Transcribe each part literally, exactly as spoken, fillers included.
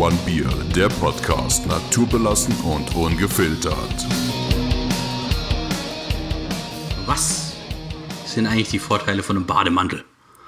One Beer, der Podcast, naturbelassen und ungefiltert. Was sind eigentlich die Vorteile von einem Bademantel?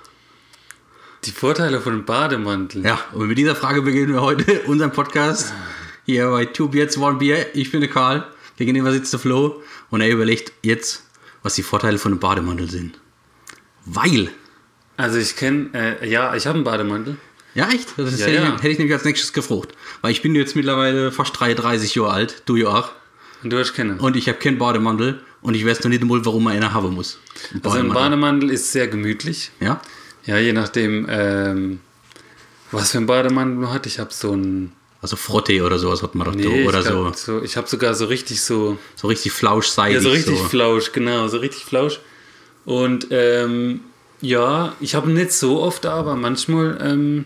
Die Vorteile von einem Bademantel? Ja, und mit dieser Frage beginnen wir heute unseren Podcast hier bei Two Beers, One Beer. Ich bin der Karl, gegenüber sitzt der Flo und er überlegt jetzt, was die Vorteile von einem Bademantel sind. Weil... Also ich kenne, äh, ja, ich habe einen Bademantel. Ja, echt? Das ist, Ja, hätte, ja. Ich, hätte ich nämlich als nächstes gefragt. Weil ich bin jetzt mittlerweile fast dreiunddreißig Jahre alt, du ja auch. Und du hast keinen. Und ich habe keinen Bademantel und ich weiß noch nicht einmal, warum man einen haben muss. Ein Also ein Bademantel ist sehr gemütlich. Ja? Ja, je nachdem, ähm, was für ein Bademantel man hat. Ich habe so ein... Also Frotte oder sowas hat man doch Nee, da, oder ich so. glaub, so. Ich habe sogar so richtig so... So richtig flauschseitig. Ja, so richtig so. flausch, genau, so richtig flausch. Und ähm, ja, ich habe nicht so oft, aber manchmal ähm,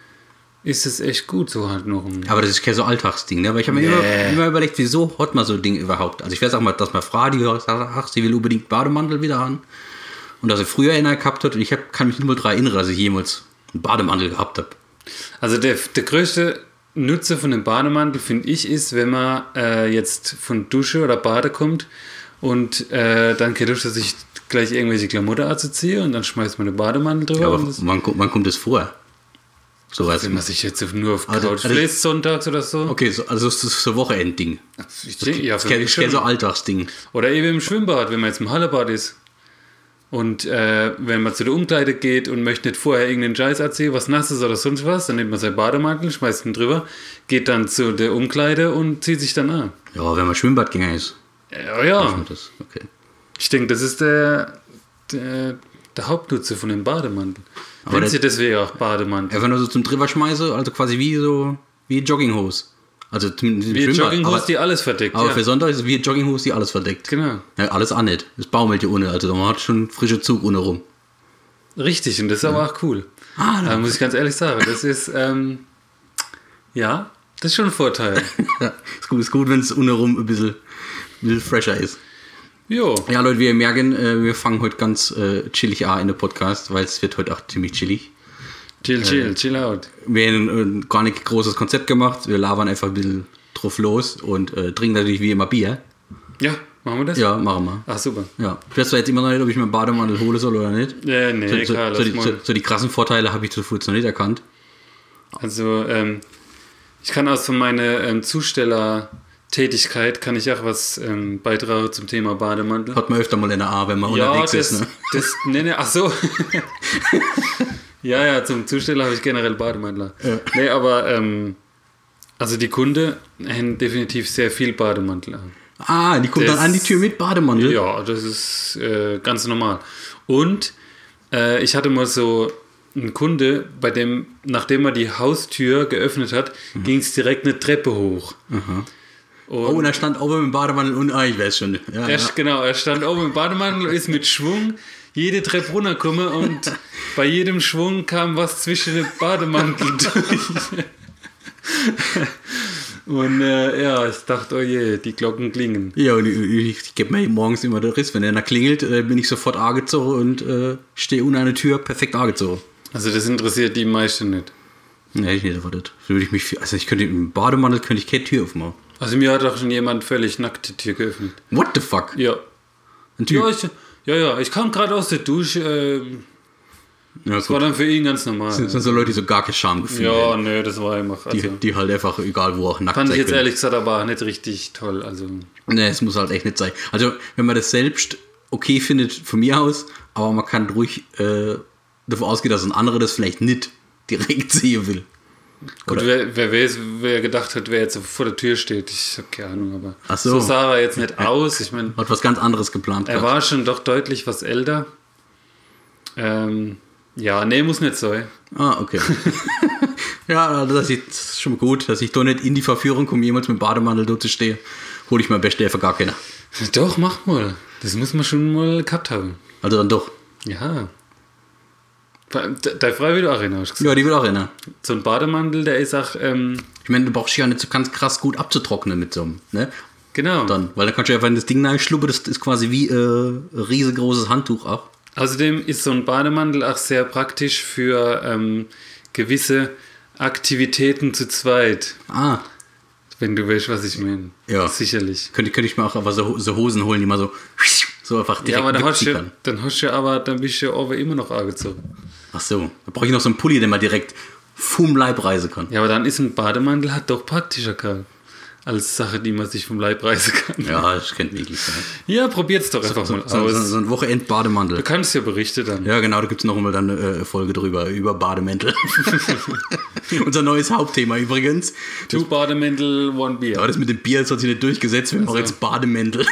ist es echt gut, so halt noch. Ein Aber das ist kein so Alltagsding, ne? Aber ich habe mir Nee. immer, immer überlegt, wieso hat man so ein Ding überhaupt? Also ich weiß auch mal, dass meine Frau, die sagt, ach, sie will unbedingt Bademantel wieder haben. Und dass sie früher einer gehabt hat und ich hab, kann mich nicht mal daran erinnern, dass ich jemals einen Bademantel gehabt habe. Also der, der größte Nutzer von dem Bademantel, finde ich, ist, wenn man äh, jetzt von Dusche oder Bade kommt und äh, dann keine Lust, dass ich gleich irgendwelche Klamotten anzuziehe und dann schmeißt man den Bademantel drüber. Ja, aber und das, wann, wann kommt das vor? So was. wenn man sich jetzt nur auf Also- Couch also- fläst, sonntags oder so. Okay, so, also das ist so ein Wochenendding. Ich denke, ja, Das für ist kein, mich das ist kein so schon. Alltagsding. Oder eben im Schwimmbad, wenn man jetzt im Hallebad ist. Und äh, wenn man zu der Umkleide geht und möchte nicht vorher irgendeinen Scheiß erzählen, was Nasses oder sonst was, dann nimmt man seinen Bademantel, schmeißt ihn drüber, geht dann zu der Umkleide und zieht sich dann an. Ja, wenn man Schwimmbadgänger ist. Ja, ja. Das, okay. Ich denke, das ist der, der, der Hauptnutzer von dem Bademantel. Aber Nennt das- sie deswegen auch Bademantel. Einfach nur so zum drüber schmeiße, also quasi wie so, wie Jogginghose. Also zumindest im Wie Schwimmbad. Jogginghose, aber, die alles verdeckt. aber ja. für Sonntag ist es wie Jogginghose, die alles verdeckt. Genau. Ja, alles an nicht. Es baumelt hier ohne, also man hat schon frische Zug ohne rum. Richtig, und das ist aber auch cool. Ah, Da muss ich ganz ehrlich sagen, das ist, ähm, ja, das ist schon ein Vorteil. Ja, ist gut, ist gut, wenn es ohne rum ein bisschen, ein bisschen fresher ist. Jo. Ja, Leute, wie ihr merken, äh, wir fangen heute ganz äh, chillig an in den Podcast, weil es wird heute auch ziemlich chillig. Chill, chill, chill out. Wir haben äh, gar nicht großes Konzept gemacht, wir labern einfach ein bisschen drauf los und äh, trinken natürlich wie immer Bier. Ja, machen wir das? Ja, machen wir. Ach, super. Ja. Ich weiß zwar jetzt immer noch nicht, ob ich mir einen Bademantel hole soll oder nicht. Ja, nee, so, klar, so, so, lass die, mal. so, so die krassen Vorteile habe ich zuvor jetzt noch nicht erkannt. Also, ähm, ich kann aus von meiner ähm, Zustellertätigkeit kann ich auch was ähm, beitragen zum Thema Bademantel. Hat man öfter mal in der A, wenn man Ja, unterwegs das, ist. Ne? das, nee, nee, ach so. ja, ja, zum Zusteller habe ich generell Bademantel. Ja. Nee, aber, ähm, also die Kunden haben definitiv sehr viel Bademantel an. Ah, die kommt Das- dann an die Tür mit Bademantel. Ja, das ist äh, ganz normal. Und äh, ich hatte mal so einen Kunde, bei dem, nachdem er die Haustür geöffnet hat, Mhm. ging es direkt eine Treppe hoch. Oh, und da stand oben im Bademantel und ah, ich weiß schon. Ja, Er, ja. Genau, er stand oben im Bademantel und ist mit Schwung jede Treppe runtergekommen und bei jedem Schwung kam was zwischen den Bademantel durch. Und äh, ja, ich dachte, oh je, die Glocken klingen. Ja, und ich, ich, ich gebe mir morgens immer den Riss. Wenn einer klingelt, äh, bin ich sofort angezogen und äh, stehe unter einer Tür perfekt angezogen. Also das interessiert die meisten nicht. Nee, hätte ich nicht erwartet. Würde ich mich, also ich könnte im Bademantel könnte ich keine Tür aufmachen. Also mir hat auch schon jemand völlig nackt die Tür geöffnet. What the fuck? Ja. Ein Typ. Ja, ich, ja, ja, ich kam gerade aus der Dusche. Äh, Ja, das war gut. dann für ihn ganz normal. Das sind so Leute, die so gar kein Schamgefühl Ja, haben. nö, das war einfach. Also, Die, die halt einfach, egal wo auch nackt fand ich sein jetzt können. ehrlich gesagt aber auch nicht richtig toll. Also, Nee, es muss halt echt nicht sein. Also, wenn man das selbst okay findet, von mir aus, aber man kann ruhig äh, davon ausgehen, dass ein anderer das vielleicht nicht direkt sehen will. gut, Oder- wer, wer weiß, wer gedacht hat, wer jetzt vor der Tür steht. Ich habe keine Ahnung, aber Ach so. so sah er jetzt nicht aus. Ich meine, Hat was ganz anderes geplant. er gehabt. war schon doch deutlich was älter. Ähm, ja, nee, muss nicht sein. Ah, okay. Ja, das ist schon gut, dass ich da nicht in die Verführung komme, jemals mit dem Bademantel dort zu stehen. Hole ich mir am besten einfach gar keiner. Doch, mach mal. Das muss man schon mal gehabt haben. Also dann doch. Ja. Deine Frau will auch rein, hast du gesagt. Ja, die will auch rennen. So ein Bademantel, der ist auch, ähm, Ich meine, du brauchst ja nicht so ganz krass gut abzutrocknen mit so einem, ne? genau. Dann, weil dann kannst du einfach in das Ding reinschluppen, das ist quasi wie äh, ein riesengroßes Handtuch auch. Außerdem ist so ein Bademantel auch sehr praktisch für ähm, gewisse Aktivitäten zu zweit. Ah, Wenn du weißt, was ich meine. Ja. Sicherlich. könnte, könnte ich mir auch einfach so, so Hosen holen, die man so, so einfach direkt Ja, aber dann hast, wegziehen du, kann. dann hast du ja aber, dann bist du ja aber immer noch angezogen. Ach so, da brauche ich noch so einen Pulli, den man direkt vom Leib reisen kann. Ja, aber dann ist ein Bademantel halt doch praktischer, Karl. Als Sache, die man sich vom Leib reißen kann. Ja, das könnte wirklich sein. Ja, probiert's doch einfach So, mal so, aus. so, so ein Wochenend-Bademantel. Du kannst ja berichten dann. Ja, genau, da gibt es noch mal dann eine Folge drüber, über Bademäntel. Unser neues Hauptthema übrigens. Two Bademäntel, one beer. Aber das mit dem Bier das hat sich nicht durchgesetzt, wir machen Also. jetzt Bademäntel.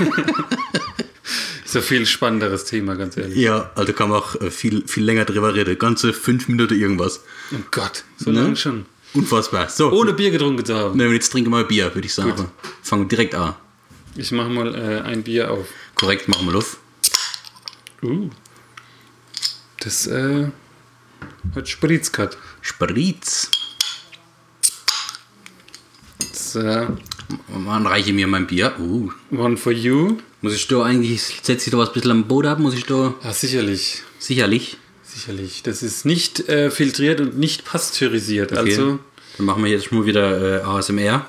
Ist ein viel spannenderes Thema, ganz ehrlich. Ja, also kann man auch äh, viel, viel länger drüber reden. Ganze fünf Minuten irgendwas. Oh Gott, so Ne? lange schon. Unfassbar. So, Ohne Bier getrunken zu haben. ne, jetzt trinken wir mal Bier, würde ich sagen. Gut. Fangen wir direkt an. Ich mache mal äh, ein Bier auf. Korrekt, machen wir Luft. Uh. Das äh, hat Spritz gehabt. Spritz. Das äh, Man reiche mir mein Bier. Uh. one for you. Muss ich da eigentlich, setze ich da was ein bisschen am Boden ab, muss ich da Ja, sicherlich. sicherlich. Sicherlich. Das ist nicht äh, filtriert und nicht pasteurisiert. Okay. Also, Dann machen wir jetzt mal wieder äh, A S M R.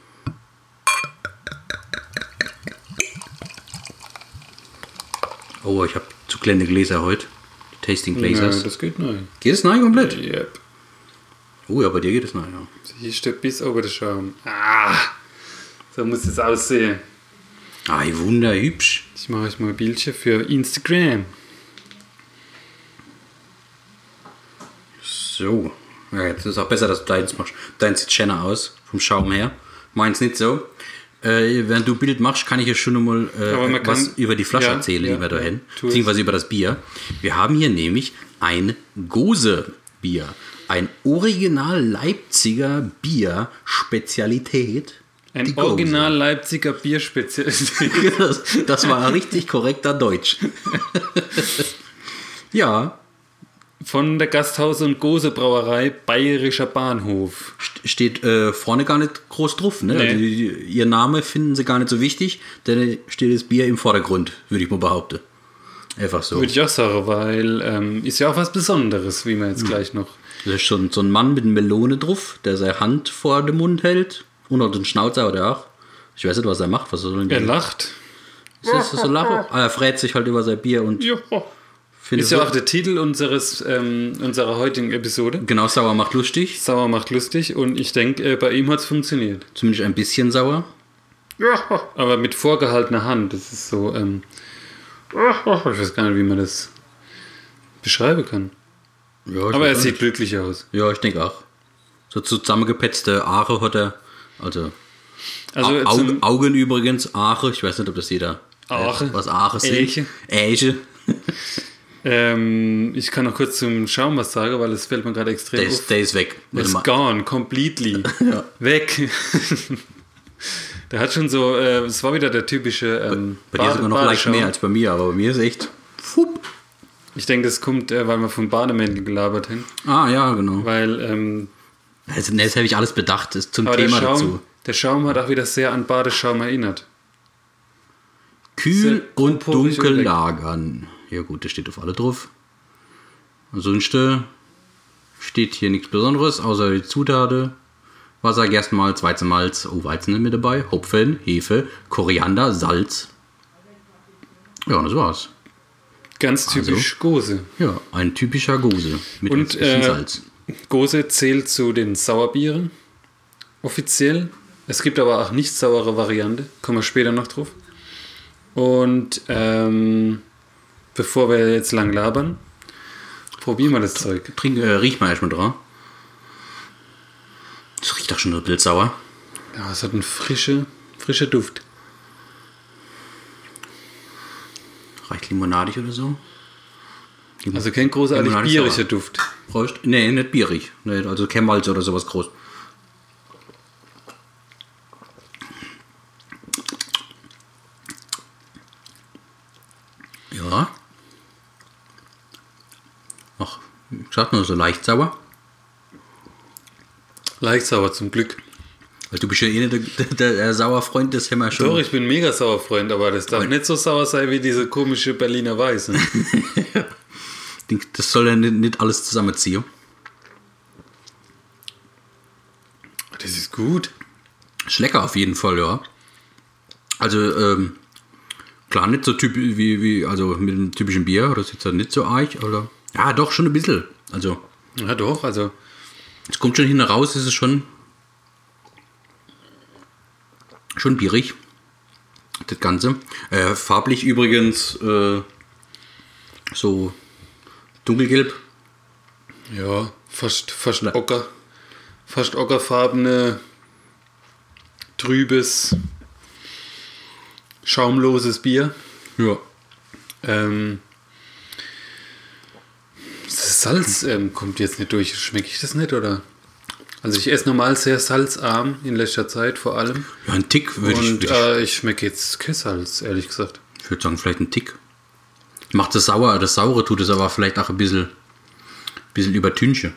Oh, ich habe zu kleine Gläser heute. Tasting ja, Glasers. das geht neu. Geht es nein komplett? Yep. Oh, ja, bei dir geht es nein, ja. Hier steht bis über den Schaum. Ah, so muss es aussehen. Ah, wunderhübsch. Ich mache euch mal ein Bildchen für Instagram. So. Ja, jetzt ist auch besser, dass du deins machst. Deins sieht schöner aus, vom Schaum her. Meins nicht so. Äh, während du Bild machst, kann ich ja schon mal äh, Aber man was kann- über die Flasche ja, erzählen, ja, lieber dahin. ja, tu es. Beziehungsweise über das Bier. Wir haben hier nämlich ein Gose-Bier. Ein Original Leipziger Bier-Spezialität. Ein Die Gose. Original Leipziger Bierspezialität. das, das war richtig korrekter Deutsch. Ja, Von der Gasthaus- und Gose-Brauerei Bayerischer Bahnhof. st- steht äh, vorne gar nicht groß drauf. Ne? Nee. Also, die, ihr Name finden sie gar nicht so wichtig, denn steht das Bier im Vordergrund, würde ich mal behaupten. Einfach so. Würde ich auch sagen, weil ähm, ist ja auch was Besonderes, wie man jetzt gleich noch. Da ist schon so ein Mann mit einer Melone drauf, der seine Hand vor den Mund hält. Und noch den Schnauzer oder auch. Ich weiß nicht, was er macht. Was soll denn Er lacht. Ist das so Lache? Ah, er fragt sich halt über sein Bier und Ja. findet Ist ja so- auch der Titel unseres, ähm, unserer heutigen Episode. genau, sauer macht lustig. Sauer macht lustig und ich denke, äh, bei ihm hat es funktioniert. Zumindest ein bisschen sauer. Ja. Aber mit vorgehaltener Hand. Das ist so, ähm, ich weiß gar nicht, wie man das beschreiben kann. Ja, ich Aber er weiß sieht nicht. glücklich aus. Ja, ich denke auch. So zusammengepetzte Aare hat er. Also, Also Au- Augen, zum, Augen übrigens, Aare. Ich weiß nicht, ob das jeder Aare. weiß, was Aare sind. Elche. Elche. ähm, ich kann noch kurz zum Schaum was sagen, weil es fällt mir gerade extrem Der auf. ist, der ist weg. Warte It's mal. gone, completely. Ja. Weg. Der hat schon so, äh, es war wieder der typische ähm, Bei dir sogar noch leicht Badeschaum. mehr als bei mir, aber bei mir ist echt. Fupp. Ich denke, das kommt, äh, weil wir vom Bademäntel gelabert haben. Ah, ja, genau. Weil, ähm, Also, ne, das habe ich alles bedacht. Das ist zum aber der Thema Schaum, dazu. der Schaum hat auch wieder sehr an Badeschaum erinnert. Kühl Sehr und poporig und dunkel weg. lagern. Ja, gut, das steht auf alle drauf. Ansonsten steht hier nichts Besonderes, außer die Zutaten. Wasser, Gerstenmalz, Weizenmalz, oh, Weizen ist mit dabei, Hopfen, Hefe, Koriander, Salz. Ja, und das war's. Ganz typisch Gose. Ja, ein typischer Gose mit Und, ein bisschen äh, Salz. Gose zählt zu den Sauerbieren. Offiziell. Es gibt aber auch nicht saure Variante. Kommen wir später noch drauf. Und ähm, bevor wir jetzt lang labern, probieren wir das Zeug. Trink, äh, riech mal erstmal dran. Das riecht doch schon ein bisschen sauer. Ja, es hat einen frische, frischer Duft. Reicht limonadig oder so? Lim- Also kein großartig Limonade bieriger sauer. Duft. Prost. Nee, nicht bierig. Nee, also kein Malz oder sowas groß. Ja. Ach, ich sag nur so leicht sauer. Leicht sauer zum Glück. Weil du bist ja eh nicht der, der, der Sauerfreund, das haben wir schon. Doch, ich bin mega sauer, Freund, aber das darf nicht so sauer sein wie diese komische Berliner Weiße. Das soll ja nicht, nicht alles zusammenziehen. gut. Ist lecker auf jeden Fall, ja. Also, ähm, klar, nicht so typisch wie, wie, also mit dem typischen Bier, das ist jetzt halt nicht so arg, oder? Ja, doch, schon ein bisschen. Also, Ja, doch, also. es kommt schon hinten raus, ist es schon, schon bierig, das Ganze. Äh, farblich übrigens, äh, so dunkelgelb. Ja, fast, fast ocker. Fast ockerfarbene, trübes, schaumloses Bier. Ja. Ähm, das Salz ähm, kommt jetzt nicht durch. Schmecke ich das nicht, oder? Also ich esse normal sehr salzarm in letzter Zeit vor allem. Ja, ein Tick würde ich, Und würd ich, äh, ich schmecke jetzt kein Salz, ehrlich gesagt. ich würde sagen, vielleicht ein Tick. Macht das sauer, das Saure tut es aber vielleicht auch ein bisschen, bisschen übertünchen.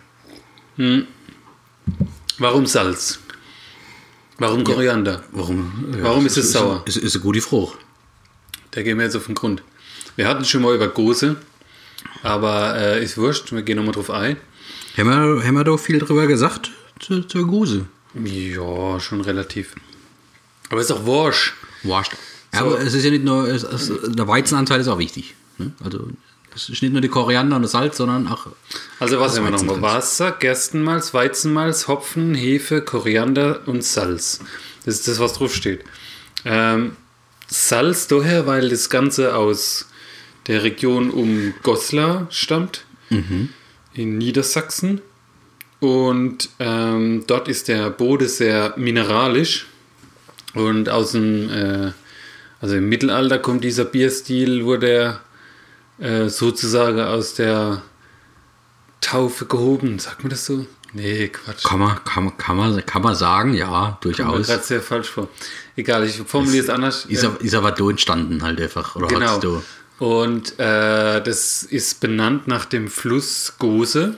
Warum Salz? Warum Koriander? Warum? Ja, Warum ist es sauer? Ist, ist eine gute Frage. Da gehen wir jetzt auf den Grund. Wir hatten schon mal über Gose, aber äh, ist wurscht, wir gehen nochmal drauf ein. Haben wir, haben wir da viel drüber gesagt zur, zur Guse? Ja, schon relativ. Aber ist auch wurscht. Wurscht. Ja, So. aber es ist ja nicht nur, es, es, der Weizenanteil ist auch wichtig. Ne? Also es ist nicht nur die Koriander und das Salz, sondern auch Also was das haben wir nochmal? Weizensalz. Wasser, Gerstenmalz, Weizenmalz, Hopfen, Hefe, Koriander und Salz. Das ist das, was drauf steht. Ähm, Salz daher, weil das Ganze aus der Region um Goslar stammt, in Niedersachsen. Und ähm, dort ist der Boden sehr mineralisch. Und aus dem, äh, also im Mittelalter kommt dieser Bierstil, wurde er äh, sozusagen aus der Taufe gehoben. Sagt man das so? Nee, Quatsch. Kann man, kann, man, kann, man, kann man sagen, ja, Kommt mir durchaus. gerade sehr falsch vor. Egal, ich formuliere es anders. Ist, aber- ist aber da entstanden halt einfach. Oder Genau. hat's da? Und äh, das ist benannt nach dem Fluss Gose,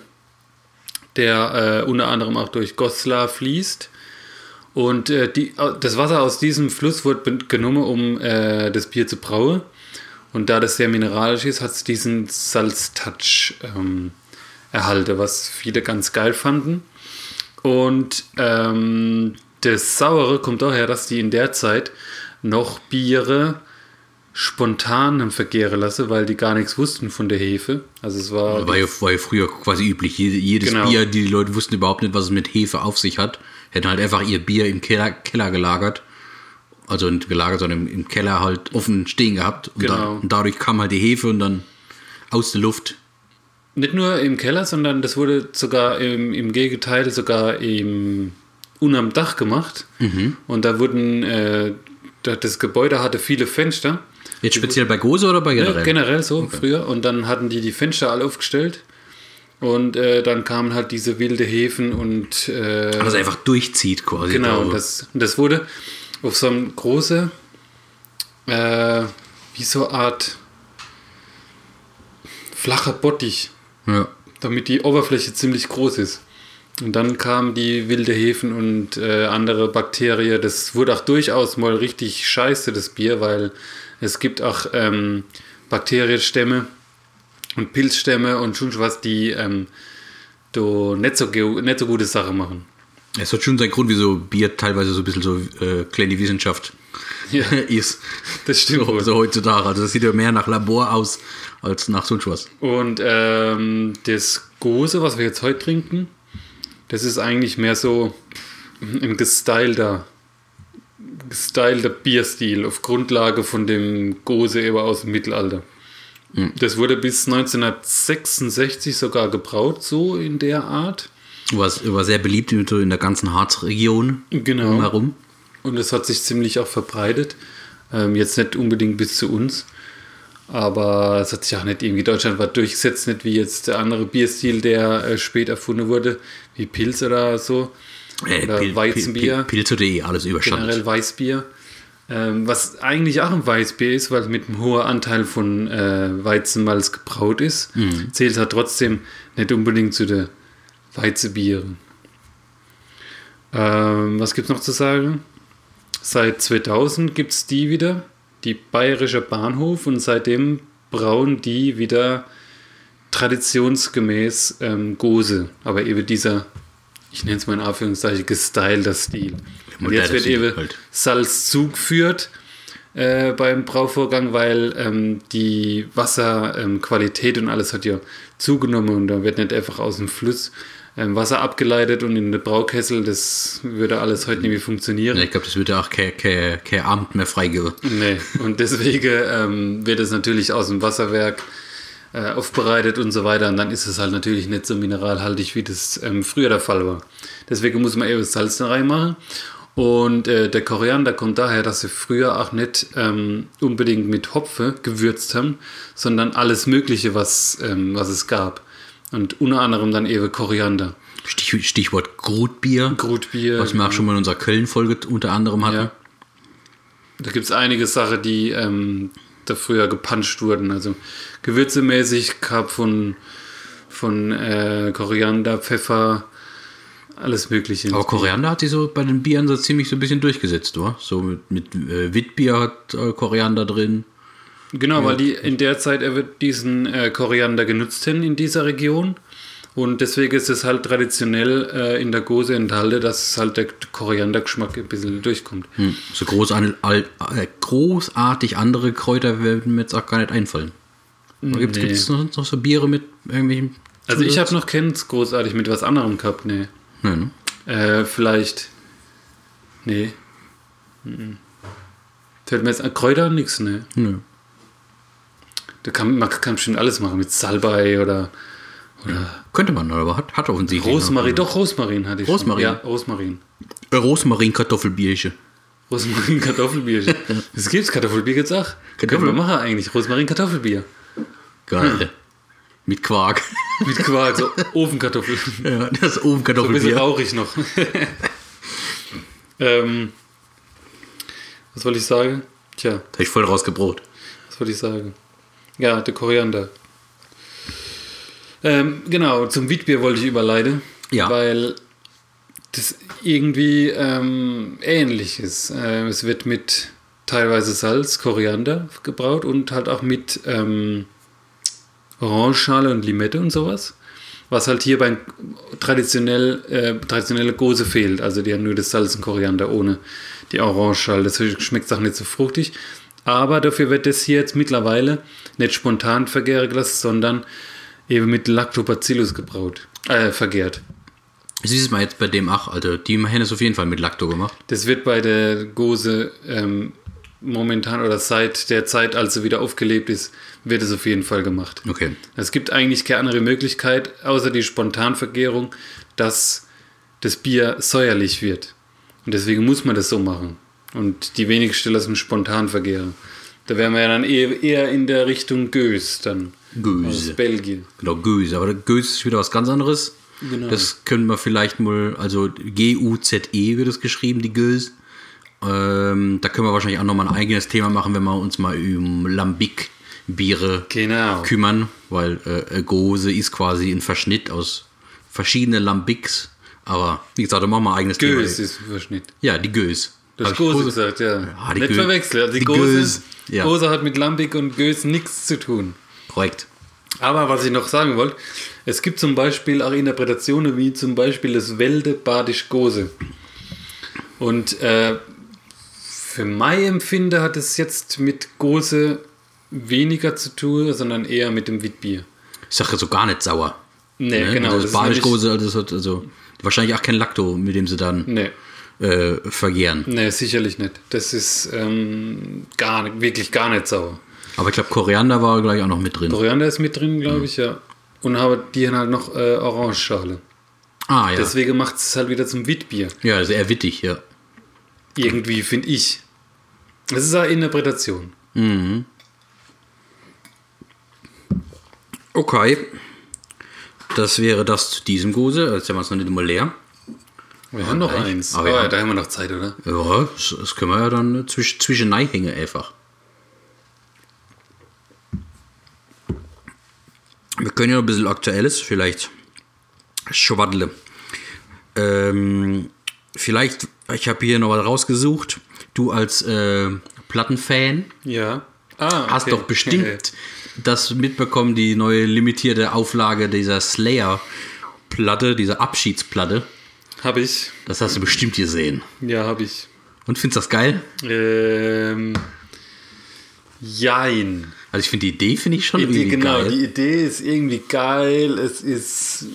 der äh, unter anderem auch durch Goslar fließt. Und äh, die, das Wasser aus diesem Fluss wurde ben- genommen, um äh, das Bier zu brauen. Und da das sehr mineralisch ist, hat es diesen Salztouch ähm, erhalten, was viele ganz geil fanden. Und ähm, das Saure kommt daher, dass die in der Zeit noch Biere spontan vergären lassen, weil die gar nichts wussten von der Hefe. Also es war... War ja, war ja früher quasi üblich. Jede- Jedes Genau. Bier, die Leute wussten überhaupt nicht, was es mit Hefe auf sich hat, hätten halt einfach ihr Bier im Keller, Keller gelagert. Also nicht gelagert, sondern im, im Keller halt offen stehen gehabt. Und, Genau. da, und dadurch kam halt die Hefe und dann aus der Luft. Nicht nur im Keller, sondern das wurde sogar im, im Gegenteil sogar im unterm Dach gemacht. Und da wurden, äh, da- das Gebäude hatte viele Fenster. Jetzt speziell bei Gose oder bei generell? Ja, generell so, früher. Und dann hatten die die Fenster alle aufgestellt. Und äh, dann kamen halt diese wilde Hefen und... Äh, Aber es einfach durchzieht quasi. genau, Da- und das, und das wurde auf so einem große, äh, wie so eine Art flacher Bottich, ja. damit die Oberfläche ziemlich groß ist. Und dann kamen die wilde Hefen und äh, andere Bakterien. Das wurde auch durchaus mal richtig scheiße, das Bier, weil es gibt auch ähm, Bakterienstämme und Pilzstämme und schon was, die ähm, do nicht, so, ge- nicht so gute Sachen machen. Es hat schon seinen Grund, wieso Bier teilweise so ein bisschen so äh, kleine Wissenschaft Ja, ist. das stimmt So, wohl. so heutzutage. Also das sieht ja mehr nach Labor aus, als nach sonst was. Und ähm, das Gose, was wir jetzt heute trinken, das ist eigentlich mehr so ein gestylter, gestylter Bierstil auf Grundlage von dem Gose eben aus dem Mittelalter. Das wurde bis neunzehnhundertsechsundsechzig sogar gebraut, so in der Art. War, war sehr beliebt in, in der ganzen Harzregion Genau. drumherum. Und es hat sich ziemlich auch verbreitet. Ähm, jetzt nicht unbedingt bis zu uns. Aber es hat sich auch nicht irgendwie deutschlandweit durchgesetzt, nicht wie jetzt der andere Bierstil, der äh, spät erfunden wurde, wie Pilz oder so. Äh, Oder Pil- Weizenbier. Pil- Pilz oder eh alles überstanden. Generell Weißbier. Ähm, was eigentlich auch ein Weißbier ist, weil es mit einem hohen Anteil von äh, Weizenmalz gebraut ist, zählt halt trotzdem nicht unbedingt zu den Weizenbieren. Ähm, was gibt es noch zu sagen? Seit zweitausend gibt es die wieder, die Bayerische Bahnhof, und seitdem brauen die wieder traditionsgemäß ähm, Gose, aber eben dieser ich nenne es mal in Anführungszeichen, gestylter Stil. Und jetzt wird Stil eben halt. Salz zugeführt äh, beim Brauvorgang, weil ähm, die Wasserqualität ähm, und alles hat ja zugenommen und da wird nicht einfach aus dem Fluss ähm, Wasser abgeleitet und in den Braukessel, das würde alles heute nicht mehr funktionieren. Ja, ich glaube, das würde auch kein, kein, kein Amt mehr freigeben. Nee, und deswegen ähm, wird es natürlich aus dem Wasserwerk äh, aufbereitet und so weiter und dann ist es halt natürlich nicht so mineralhaltig, wie das ähm, früher der Fall war. Deswegen muss man eben Salz da reinmachen. Und äh, der Koriander kommt daher, dass sie früher auch nicht ähm, unbedingt mit Hopfe gewürzt haben, sondern alles Mögliche, was, ähm, was es gab. Und unter anderem dann eben Koriander. Stich, Stichwort Grutbier. Grutbier. Was wir auch schon mal in unserer Köln-Folge unter anderem hatten. Ja. Da gibt es einige Sachen, die ähm, da früher gepanscht wurden. Also gewürzemäßig gab von, von äh, Koriander, Pfeffer, alles Mögliche. Aber Koriander hat sich so bei den Bieren so ziemlich so ein bisschen durchgesetzt, oder? So mit, mit äh, Witbier hat äh, Koriander drin. Genau, Ja. weil die in der Zeit er wird diesen äh, Koriander genutzt haben in dieser Region. Und deswegen ist es halt traditionell äh, in der Gose enthalten, dass halt der Koriandergeschmack ein bisschen durchkommt. Hm. So groß an, all, äh, großartig andere Kräuter werden mir jetzt auch gar nicht einfallen. Gibt Nee. es noch, noch so Biere mit irgendwelchen Also ich Zusatz? habe noch keins großartig mit was anderem gehabt, nee. Nee, ne? Äh, vielleicht. Nee. Mhm. Fällt mir jetzt an Kräuter nix, ne? Nö. Da kann, man kann bestimmt alles machen, mit Salbei oder, oder Könnte man, aber hat, hat offensichtlich Rosmarin. noch. Doch, Rosmarin hatte ich Rosmarin? schon. Ja, Rosmarin. Äh, Rosmarin-Kartoffelbierchen. Rosmarin Kartoffelbier. Das gibt's, Kartoffelbier gibt's auch. Können wir machen eigentlich, Rosmarin Kartoffelbier. Geil. Mit Quark. Mit Quark, so Ofenkartoffeln. Ja, das So ein bisschen Ofenkartoffelbier. rauchig noch. ähm, was wollte ich sagen? Tja, Da hab ich voll rausgebrot. was wollte ich sagen? Ja, der Koriander. Ähm, genau, zum Witbier wollte ich überleiten. Ja. Weil das irgendwie ähm, ähnlich ist. Äh, es wird mit teilweise Salz, Koriander gebraut und halt auch mit ähm, Orangenschale und Limette und sowas. Was halt hier beim traditionell, äh, traditionelle Gose fehlt. Also die haben nur das Salz und Koriander ohne die Orangenschale. Deswegen schmeckt es auch nicht so fruchtig. Aber dafür wird das hier jetzt mittlerweile nicht spontan vergären gelassen, sondern eben mit Lactobacillus gebraut, äh, vergärt. Siehst du mal jetzt bei dem auch, also die haben es auf jeden Fall mit Lacto gemacht. Das wird bei der Gose ähm, momentan oder seit der Zeit, als sie wieder aufgelebt ist, wird es auf jeden Fall gemacht. Okay. Es gibt eigentlich keine andere Möglichkeit, außer die Spontanvergärung, dass das Bier säuerlich wird. Und deswegen muss man das so machen. Und die wenigsten lassen spontan vergären. Da wären wir ja dann eher, eher in der Richtung Gös dann. Göse. Aus Belgien. Genau, Göse. Aber Göse ist wieder was ganz anderes. Genau. Das können wir vielleicht mal, also G U Z E wird es geschrieben, die Göse. Ähm, da können wir wahrscheinlich auch nochmal ein eigenes Thema machen, wenn wir uns mal um Lambic-Biere Genau. kümmern, weil äh, Gose ist quasi ein Verschnitt aus verschiedenen Lambics. Aber wie gesagt, da machen wir ein eigenes Gös Thema. ist ein Verschnitt. Ja, die Göse. Du Hab hast ich Gose Gose- gesagt, ja. Ja, die Nicht Gö- verwechseln. Also die, die Gose, Gös, ja. Gose hat mit Lambic und Gös nichts zu tun. Korrekt. Aber was ich noch sagen wollte, es gibt zum Beispiel auch Interpretationen wie zum Beispiel das Wälde Badisch Gose. Und äh, für mein Empfinden hat es jetzt mit Gose weniger zu tun, sondern eher mit dem Witbier. Ich sage so gar nicht sauer. Nee, Ne? genau. Also das das ist nämlich- Badischgose, also das hat also wahrscheinlich auch kein Lacto, mit dem sie dann Nee, äh, vergären. nee, sicherlich nicht. Das ist ähm, gar nicht, wirklich gar nicht sauer. Aber ich glaube, Koriander war gleich auch noch mit drin. Koriander ist mit drin, glaube ich, ja. Und aber die haben halt noch äh, Orangenschale. Ah, ja. Deswegen macht es halt wieder zum Witbier. Ja, das ist eher wittig, ja. Irgendwie, finde ich. Das ist eine Interpretation. Okay. Das wäre das zu diesem Gose. Jetzt haben wir es noch nicht mal leer. Wir haben noch gleich. eins. Aber Aber ja. da haben wir noch Zeit, oder? Ja, das, das können wir ja dann zwisch, zwischen hängen einfach. Wir können ja noch ein bisschen Aktuelles vielleicht schwaddle. Ähm, vielleicht, ich habe hier noch was rausgesucht. Du als äh, Plattenfan Ja. Ah, hast okay. doch bestimmt das mitbekommen, die neue limitierte Auflage dieser Slayer-Platte, dieser Abschiedsplatte. Hab ich. Das hast du bestimmt gesehen. Ja, hab ich. Und findest du das geil? Ähm, jein. Also ich finde die Idee finde ich schon Die, irgendwie genau, geil. die Idee ist irgendwie geil. Es ist...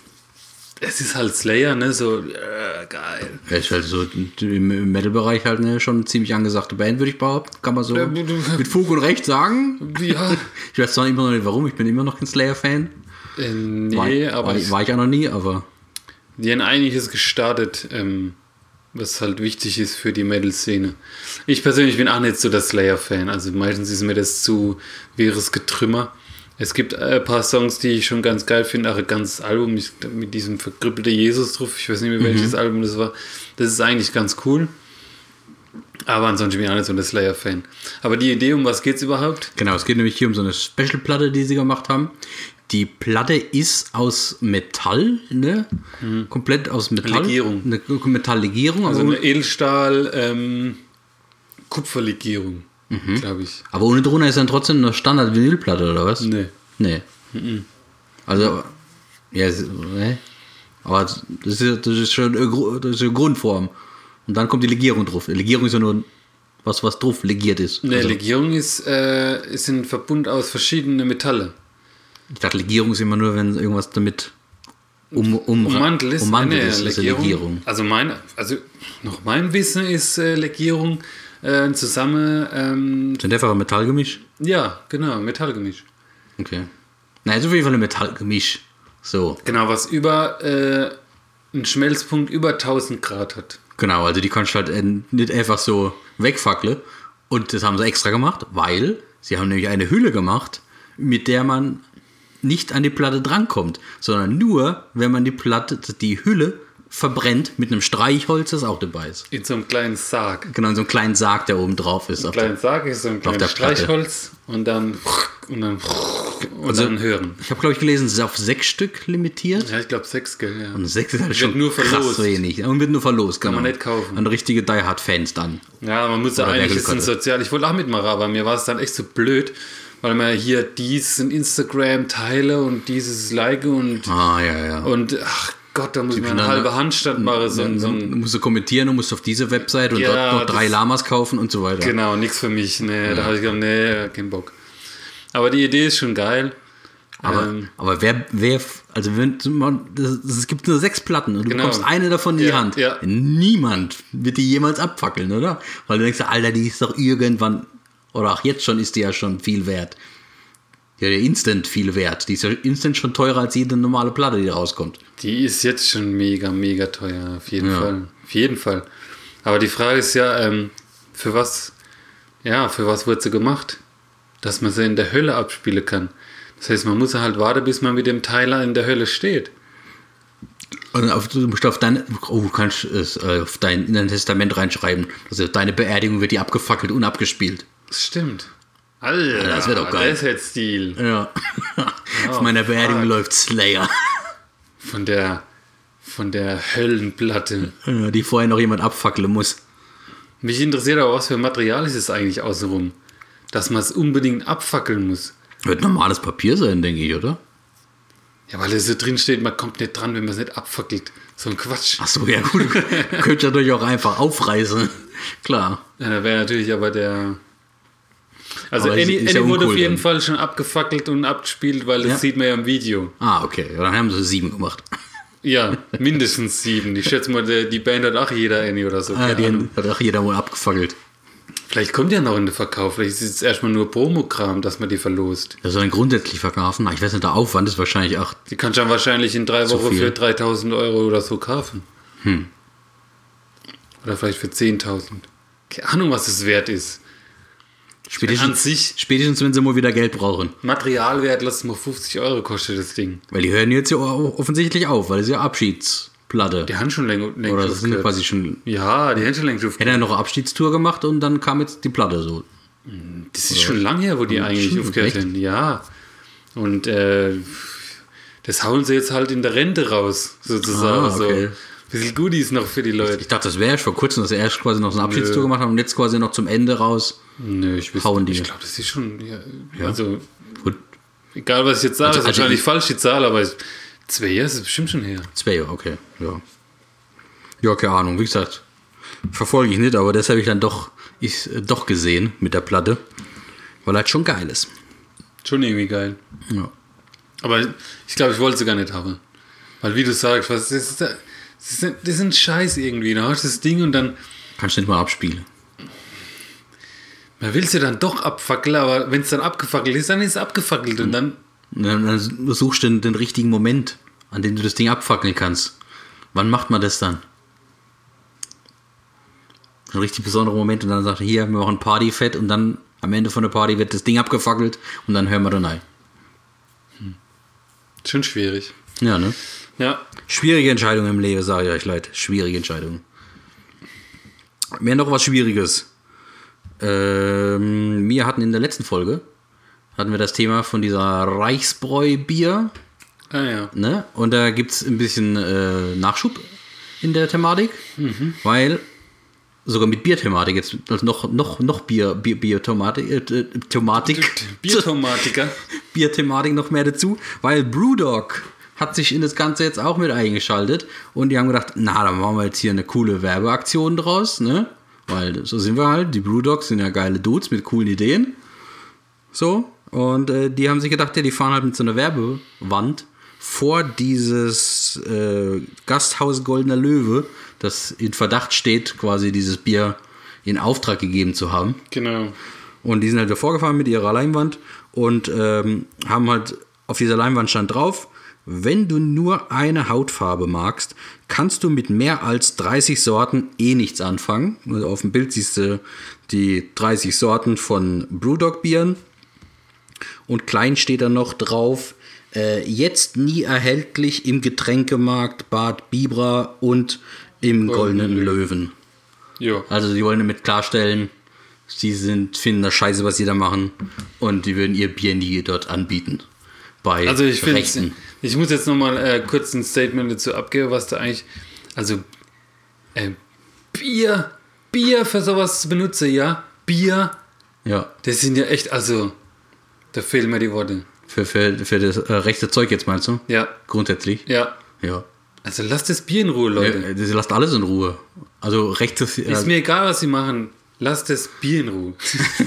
Es ist halt Slayer, ne? So, äh, geil. Er ist halt so im Metal-Bereich halt eine schon ziemlich angesagte Band, würde ich behaupten. Kann man so Ja, mit Fug und Recht sagen. Ja. Ich weiß zwar immer noch nicht warum, ich bin immer noch kein Slayer-Fan. Äh, nee, war, aber war, ich, war ich auch noch nie, aber die haben einiges gestartet, ähm, was halt wichtig ist für die Metal-Szene. Ich persönlich bin auch nicht so der Slayer-Fan. Also meistens ist mir das zu wirres Getrümmer. Es gibt ein paar Songs, die ich schon ganz geil finde, auch ein ganzes Album mit diesem verkrüppelten Jesus drauf. Ich weiß nicht mehr, welches mhm. Album das war. Das ist eigentlich ganz cool. Aber ansonsten bin ich auch nicht so ein Slayer-Fan. Aber die Idee, um was geht's überhaupt? Genau, es geht nämlich hier um so eine Special-Platte, die sie gemacht haben. Die Platte ist aus Metall, ne? Mhm. Komplett aus Metall. Legierung. Eine Metalllegierung. Also aber eine Edelstahl, ähm, Kupferlegierung, mhm. glaube ich. Aber ohne drunter ist dann trotzdem eine Standard-Vinylplatte, oder was? Nee. Nee. Mhm. Also, ja, ne? Aber das ist, das ist schon eine, das ist eine Grundform. Und dann kommt die Legierung drauf. Die Legierung ist ja nur was, was drauf legiert ist. Ne, also, Legierung ist, äh, ist ein Verbund aus verschiedenen Metallen. Ich dachte, Legierung ist immer nur, wenn irgendwas damit um, um, ummantelt ist. ummantelt Nee, ist, ist Legierung, Legierung. Also, mein, also nach meinem Wissen ist äh, Legierung äh, zusammen... Ähm, Sind einfach ein Metallgemisch? ja, genau, Metallgemisch. Okay. Nein, ist auf jeden Fall ein Metallgemisch. So. Genau, was über äh, einen Schmelzpunkt über tausend Grad hat. Genau, also die kannst du halt nicht einfach so wegfackeln. Und das haben sie extra gemacht, weil sie haben nämlich eine Hülle gemacht, mit der man nicht an die Platte drankommt, sondern nur, wenn man die Platte, die Hülle verbrennt mit einem Streichholz, das auch dabei ist. In so einem kleinen Sarg. Genau, in so einem kleinen Sarg, der oben drauf ist. Ein kleinen Sarg ist so ein kleines Streichholz und dann und dann, und also, dann hören. Ich habe, glaube ich, gelesen, es ist auf sechs Stück limitiert. Ja, ich glaube sechs, gell, ja. Und sechs ist halt wird schon nur krass verlost. wenig. Und wird nur verlost, Kann genau. man nicht kaufen. An richtige Die Hard Fans dann. Ja, man muss ja Oder eigentlich, wer ist Glück ein hatte. sozial. Ich wollte auch mitmachen, aber mir war es dann echt so blöd, weil man hier dies in Instagram teile und dieses like und, Ah, ja, ja. und ach Gott, da muss man können eine dann- halbe Handstand machen. So, ein- so Du ein, musst du kommentieren und musst auf diese Website und Ja, dort noch drei das- Lamas kaufen und so weiter. genau, nichts für mich. Nee, da habe ich gedacht, nee, kein Bock. Aber die Idee ist schon geil. Aber, Ähm, aber wer, wer, also wenn man, das, es gibt nur sechs Platten und du Genau. bekommst eine davon in die Ja, Hand. ja. Niemand wird die jemals abfackeln, oder? Weil du denkst, Alter, die ist doch irgendwann, oder auch jetzt schon ist die ja schon viel wert. Ja, der Instant viel wert. Die ist ja instant schon teurer als jede normale Platte, die rauskommt. Die ist jetzt schon mega, mega teuer, auf jeden Ja. Fall. Auf jeden Fall. Aber die Frage ist ja, ähm, für was, ja, für was wurde sie gemacht? Dass man sie in der Hölle abspielen kann. Das heißt, man muss halt warten, bis man mit dem Teiler in der Hölle steht. Und auf, du musst auf dein, oh, du kannst es äh, auf dein in dein Testament reinschreiben. Also deine Beerdigung wird die abgefackelt und abgespielt. Das stimmt. Alter, das wär doch geil. Das ist jetzt Stil. Ja. Auf meiner Beerdigung fuck. läuft Slayer. Von der, von der Höllenplatte. Ja, die vorher noch jemand abfackeln muss. Mich interessiert aber, was für Material ist es eigentlich außenrum? Dass man es unbedingt abfackeln muss. Wird normales Papier sein, denke ich, oder? Ja, weil es so drin steht, man kommt nicht dran, wenn man es nicht abfackelt. So ein Quatsch. Ach so, ja gut. Könnt ihr natürlich auch einfach aufreißen. Klar. Ja, da wäre natürlich aber der... Also Aber es Annie, ist ja Annie wurde uncool auf jeden dann. Fall schon abgefackelt und abgespielt, weil das Ja. sieht man ja im Video. Ah, okay. Ja, dann haben sie sieben gemacht. Ja, mindestens sieben. Ich schätze mal, der, die Band hat auch jeder Annie oder so. Ah, Keine die Ahnung. hat auch jeder wohl abgefackelt. Vielleicht kommt ja noch in den Verkauf. Vielleicht ist es erstmal nur Promokram, dass man die verlost. Das soll dann grundsätzlich verkaufen. Ich weiß nicht, der Aufwand ist wahrscheinlich auch. Die kannst du dann wahrscheinlich in drei Zu Wochen viel. für dreitausend Euro oder so kaufen. Hm. Oder vielleicht für zehntausend. Keine Ahnung, was es wert ist. An Spätestens, sich, spätestens, wenn sie mal wieder Geld brauchen. Materialwert, lass es mal fünfzig Euro kostet das Ding. Weil die hören jetzt ja auch offensichtlich auf, weil es ja Abschiedsplatte. Die haben schon länger, länger Oder das sind ja aufgehört. quasi schon. Ja, die haben schon längst Hätte aufgehört. er noch eine Abschiedstour gemacht und dann kam jetzt die Platte so. Das ist schon lange her, wo die eigentlich Stimmt, aufgehört echt? haben. Ja. Und äh, das hauen sie jetzt halt in der Rente raus, sozusagen. Ah, okay. So. Ein bisschen Goodies noch für die Leute. Ich dachte, das wäre erst vor kurzem, dass sie erst quasi noch so eine Abschiedstour gemacht haben und jetzt quasi noch zum Ende raus. Nö, ich, Hauen die. ich glaube, das ist schon. Ja, Ja. Also, Gut, egal was ich jetzt sage, Also- ist also wahrscheinlich ich- falsch die Zahl, aber zwei Jahre ist es bestimmt schon her. zwei Jahre, okay. Ja. Ja, keine Ahnung, wie gesagt, verfolge ich nicht, aber das habe ich dann doch, ich, doch gesehen mit der Platte, weil halt schon geil ist. Schon irgendwie geil. Ja. Aber ich glaube, ich wollte sie gar nicht haben. Weil wie du sagst, was, das, ist, das, ist, das ist ein Scheiß irgendwie. Da hast du das Ding und dann... Kannst du nicht mal abspielen. Man will sie dann doch abfackeln, aber wenn es dann abgefackelt ist, dann ist es abgefackelt und dann... Und dann, dann suchst du den, den richtigen Moment, an dem du das Ding abfackeln kannst. Wann macht man das dann? Ein richtig besonderer Moment und dann sagt er, hier, wir machen Partyfett und dann am Ende von der Party wird das Ding abgefackelt und dann hören wir da rein. Hm. Schon schwierig. Ja, ne? Ja. Schwierige Entscheidung im Leben, sage ich euch Leute. Schwierige Entscheidung. Mehr noch was Schwieriges. Ähm, wir hatten in der letzten Folge hatten wir das Thema von dieser Reichsbräu-Bier. Ah ja. Ne? Und da gibt es ein bisschen äh, Nachschub in der Thematik, mhm. weil sogar mit Bierthematik jetzt also noch, noch, noch Bier, Bier, Bierthematik, äh, Thematik, Bierthematiker. Bierthematik noch mehr dazu, weil Brewdog hat sich in das Ganze jetzt auch mit eingeschaltet und die haben gedacht, na, dann machen wir jetzt hier eine coole Werbeaktion draus, ne? Weil so sind wir halt, die Brewdogs sind ja geile Dudes mit coolen Ideen. So, und äh, die haben sich gedacht, ja, die fahren halt mit so einer Werbewand vor dieses äh, Gasthaus Goldener Löwe, das in Verdacht steht, quasi dieses Bier in Auftrag gegeben zu haben. Genau. Und die sind halt davor gefahren mit ihrer Leinwand und ähm, haben halt auf dieser Leinwand stand drauf, wenn du nur eine Hautfarbe magst, kannst du mit mehr als dreißig Sorten eh nichts anfangen. Also auf dem Bild siehst du die dreißig Sorten von Brewdog-Bieren. Und klein steht da noch drauf, äh, jetzt nie erhältlich im Getränkemarkt Bad Bibra und im Goldenen Löwen. Jo. Also die wollen damit klarstellen, sie sind, finden das scheiße, was sie da machen. Und die würden ihr Bier nie dort anbieten. Bei also ich finde, Rechten. Ich muss jetzt nochmal äh, kurz ein Statement dazu abgeben, was da eigentlich, also äh, Bier, Bier für sowas zu benutzen, ja, Bier, Ja. das sind ja echt, also, da fehlen mir die Worte. Für, für, für das äh, rechte Zeug jetzt meinst du? Ja. Grundsätzlich? Ja. Ja. Also lasst das Bier in Ruhe, Leute. Ja, sie lasst alles in Ruhe. Also rechtes... Äh, Ist mir egal, was sie machen, lasst das Bier in Ruhe.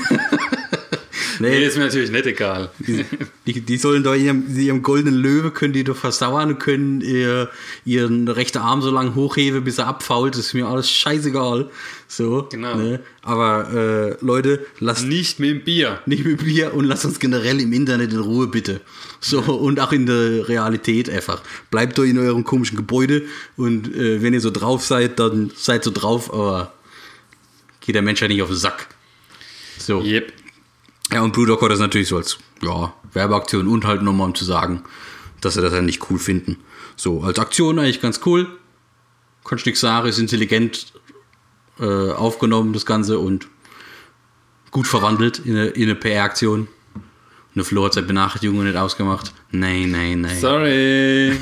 nee, Nee, ist mir natürlich nicht egal. die, die, die sollen doch ihrem, ihrem goldenen Löwe, können die doch versauern und können ihr, ihren rechten Arm so lange hochheben, bis er abfault. Das ist mir alles scheißegal. So, Genau. Ne? Aber äh, Leute, lasst Nicht mit dem Bier. nicht mit Bier und lasst uns generell im Internet in Ruhe, bitte. So, und auch in der Realität einfach. Bleibt doch in eurem komischen Gebäude und äh, wenn ihr so drauf seid, dann seid so drauf, aber geht der Mensch ja nicht auf den Sack. So. Yep. Ja, und Brewdog hat das natürlich so als ja, Werbeaktion und halt nochmal, um zu sagen, dass sie das ja nicht cool finden. So, als Aktion eigentlich ganz cool. Kannst nichts sagen, ist intelligent äh, aufgenommen, das Ganze, und gut verwandelt in eine, in eine P R-Aktion. Eine Flo hat seine Benachrichtigung nicht ausgemacht. Nein, nein, nein. Sorry.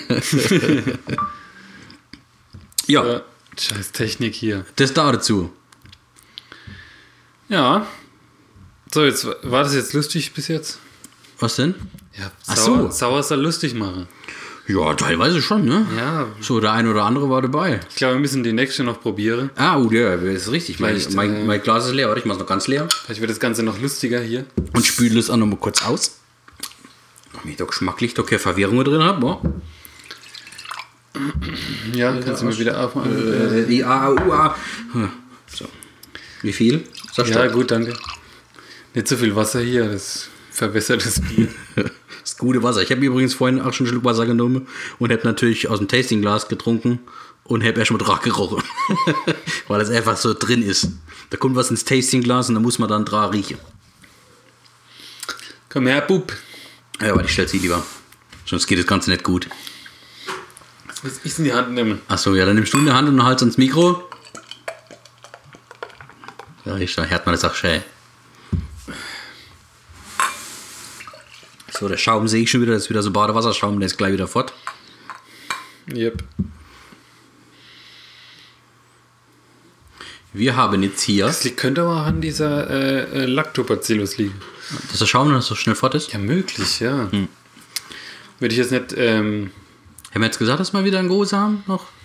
Ja, Ja, scheiß Technik hier. das da dazu. Ja. So, jetzt war das jetzt lustig bis jetzt? Was denn? Ja, Ach sauer, so. sauer soll lustig machen. Ja, teilweise schon, ne? Ja, So, der eine oder andere war dabei. ich glaube, wir müssen die nächste noch probieren. Ah, oh, ja, das ist richtig. Mein, Vielleicht, mein, äh, mein Glas ist leer, warte, ich mach's noch ganz leer. Vielleicht wird das Ganze noch lustiger hier. Und spüle es auch noch mal kurz aus. Damit ich da geschmacklich doch keine Verwirrung drin habe. Ja, kannst du mir wieder aufmachen? Äh, die A, U, A. So. Wie viel? Sag Ja, Stopp. gut, danke. Nicht so viel Wasser hier, das verbessert das Bier. Das gute Wasser. Ich habe übrigens vorhin auch schon einen Schluck Wasser genommen und habe natürlich aus dem Tastingglas getrunken und habe erst mal dran gerochen. Weil es einfach so drin ist. Da kommt was ins Tastingglas und da muss man dann dran riechen. Komm her, Bub. Ja, aber ich stelle sie lieber. Sonst geht das Ganze nicht gut. Das muss ich in die Hand nehmen. Achso, ja, dann nimmst du in der Hand und haltst ans Mikro. Ja, ich, da hört man das auch schön. So, der Schaum sehe ich schon wieder, das ist wieder so Badewasserschaum, der ist gleich wieder fort. Yep. Wir haben jetzt hier, Das liegt, könnte aber auch an dieser äh, äh, Lactobacillus liegen. dass der Schaum noch so schnell fort ist. Ja, möglich, ja. Würde ich jetzt nicht, ähm, Haben wir jetzt gesagt, dass wir wieder ein großes haben noch?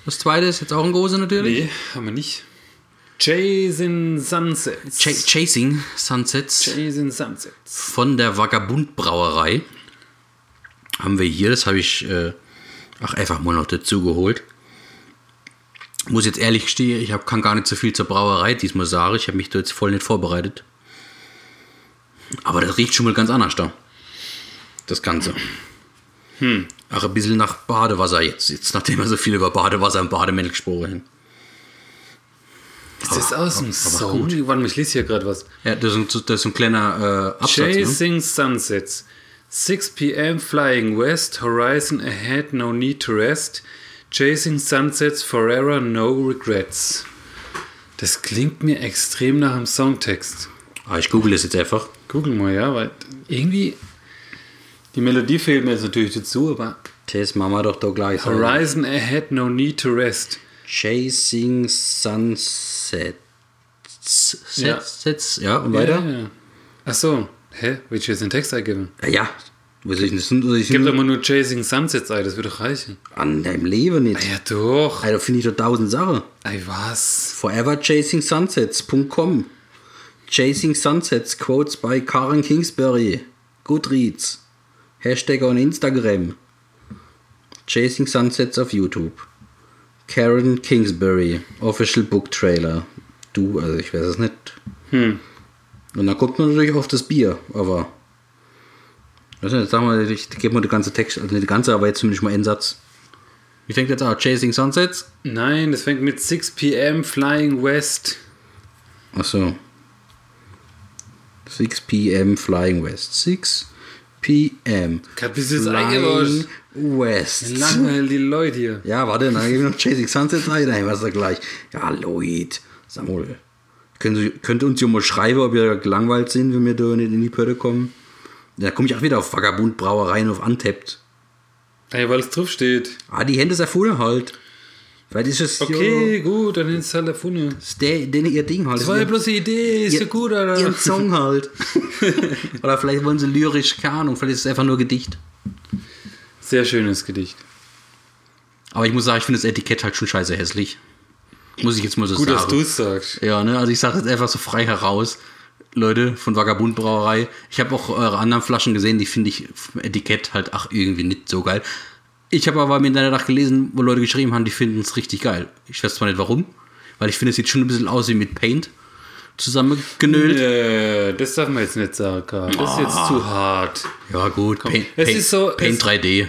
Das zweite ist jetzt auch ein großer natürlich. Nee, haben wir nicht. Chasing Sunsets. Ch- Chasing Sunsets. Chasing Sunsets. Von der Vagabund Brauerei. Haben wir hier, das habe ich äh, ach, einfach mal noch dazu geholt. Muss jetzt ehrlich gestehen, ich hab, kann gar nicht so viel zur Brauerei diesmal sagen. Ich habe mich da jetzt voll nicht vorbereitet. Aber das riecht schon mal ganz anders da. Das Ganze. Hm. Ach, ein bisschen nach Badewasser jetzt. Jetzt, nachdem wir so viel über Badewasser und Bademäntel gesprochen haben. Ist das Aber- aus dem aber Song? gut. Warte mal, ich lese hier gerade was. Ja, das ist, ein- das ist ein kleiner äh, Absatz. Ne? Chasing Sunsets. six p.m. flying west, horizon ahead, no need to rest. Chasing Sunsets forever, no regrets. Das klingt mir extrem nach einem Songtext. Ah, ich google das jetzt einfach. Google mal, ja, weil irgendwie die Melodie fehlt mir jetzt natürlich dazu, aber Das machen wir doch da gleich. horizon ahead, no need to rest. Chasing Sunsets. Ja. Sets, ja, und weiter? Ja, ja. Ach so, hä? Willst du jetzt den Text eingeben? Ja, ja. Was ich nicht, was ich Gib doch nicht mal nur Chasing Sunsets ein, das würde doch reichen. an deinem Leben nicht. Ja, doch. Alter, finde ich doch tausend Sachen. Ey, was? forever chasing sunsets punkt com. Chasing Sunsets, Quotes by Karen Kingsbury. Goodreads. Hashtag on Instagram. Chasing Sunsets auf YouTube. Karen Kingsbury. Official Book Trailer. Du, also ich weiß es nicht. Hm. Und dann kommt man natürlich auf das Bier, aber. Also jetzt sagen wir, ich gebe mal die ganze Text, also nicht die ganze, aber jetzt zumindest mal einen Satz. Wie fängt jetzt an? Chasing Sunsets? Nein, das fängt mit six p.m. flying west. Achso. six p.m. Flying West. six p.m. Gerade bis jetzt eingelöscht. West. Langweilig die Leute hier. Ja, warte, dann gebe ich noch Chasing Sunsets rein. Nein, was ist da gleich? Ja, Leute. Samuel. Könnt ihr, könnt ihr uns ja mal schreiben, ob ihr gelangweilt sind, wenn wir da nicht in die Pötte kommen? Da komme ich auch wieder auf Vagabund Brauereien auf Untapped. Ey, weil es drauf steht. Ah, die Hände ist erfunden halt. Vielleicht ist es Okay, ja, gut, dann ist es halt erfunden. ist der, den ihr Ding halt. Das war ja bloß eine Idee, ist ja gut, Alter. Ihren Song halt. Oder vielleicht wollen sie lyrisch, keine Ahnung, vielleicht ist es einfach nur Gedicht. Sehr schönes Gedicht. Aber ich muss sagen, ich finde das Etikett halt schon scheiße hässlich. Muss ich jetzt mal so Gut, sagen. dass du es sagst. Ja, ne, also ich sage jetzt einfach so frei heraus. Leute von Vagabund Brauerei. Ich habe auch eure anderen Flaschen gesehen, die finde ich vom Etikett halt ach irgendwie nicht so geil. Ich habe aber im Internet gelesen, wo Leute geschrieben haben, die finden es richtig geil. Ich weiß zwar nicht warum, weil ich finde, es sieht schon ein bisschen aus wie mit Paint zusammengenölt. Äh, das darf man jetzt nicht sagen, Karl. Das ist jetzt zu hart. Ja gut, Paint, Es Paint, ist so- Paint es- drei D.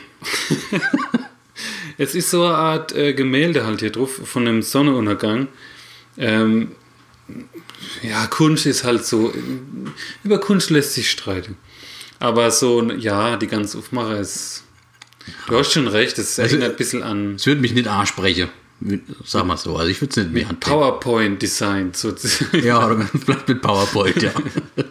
Es ist so eine Art äh, Gemälde halt hier drauf von einem Sonnenuntergang. Ähm, ja, Kunst ist halt so. Über Kunst lässt sich streiten. Aber so, ja, die ganze Aufmache ist. Du hast schon recht, das Also, erinnert ein bisschen an Es würde mich nicht ansprechen. Sag mal so. Also ich würde es nicht mehr antippen. PowerPoint-Design sozusagen. Ja, oder vielleicht mit PowerPoint, ja.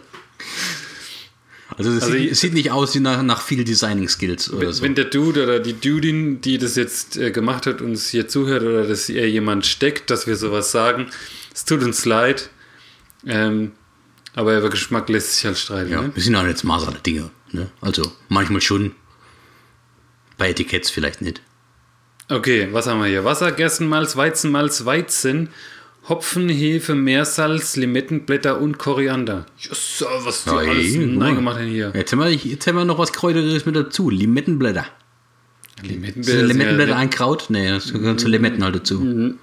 Also es Also sieht, ich- es sieht nicht aus wie nach, nach viel Designing-Skills oder Wenn, so. wenn der Dude oder die Dudin, die das jetzt äh, gemacht hat, uns hier zuhört oder dass ihr jemand steckt, dass wir sowas sagen, es tut uns leid. Ähm, aber über Geschmack lässt sich halt streiten. Ja, Ne? wir sind auch jetzt Maß aller Dinge. Ne? Also manchmal schon. Bei Etiketts vielleicht nicht. Okay, was haben wir hier? Wasser, Gerstenmalz, Weizenmalz, Weizen, Hopfen, Hefe, Meersalz, Limettenblätter und Koriander. So, was die Ja, alles ey, guck mal. reingemacht haben hier. Jetzt haben, wir, jetzt haben wir noch was Kräuteriges mit dazu. Limettenblätter. Sind Limettenblätter. Limettenblätter sind ein Kraut? Nee, das gehören zu Limetten halt dazu.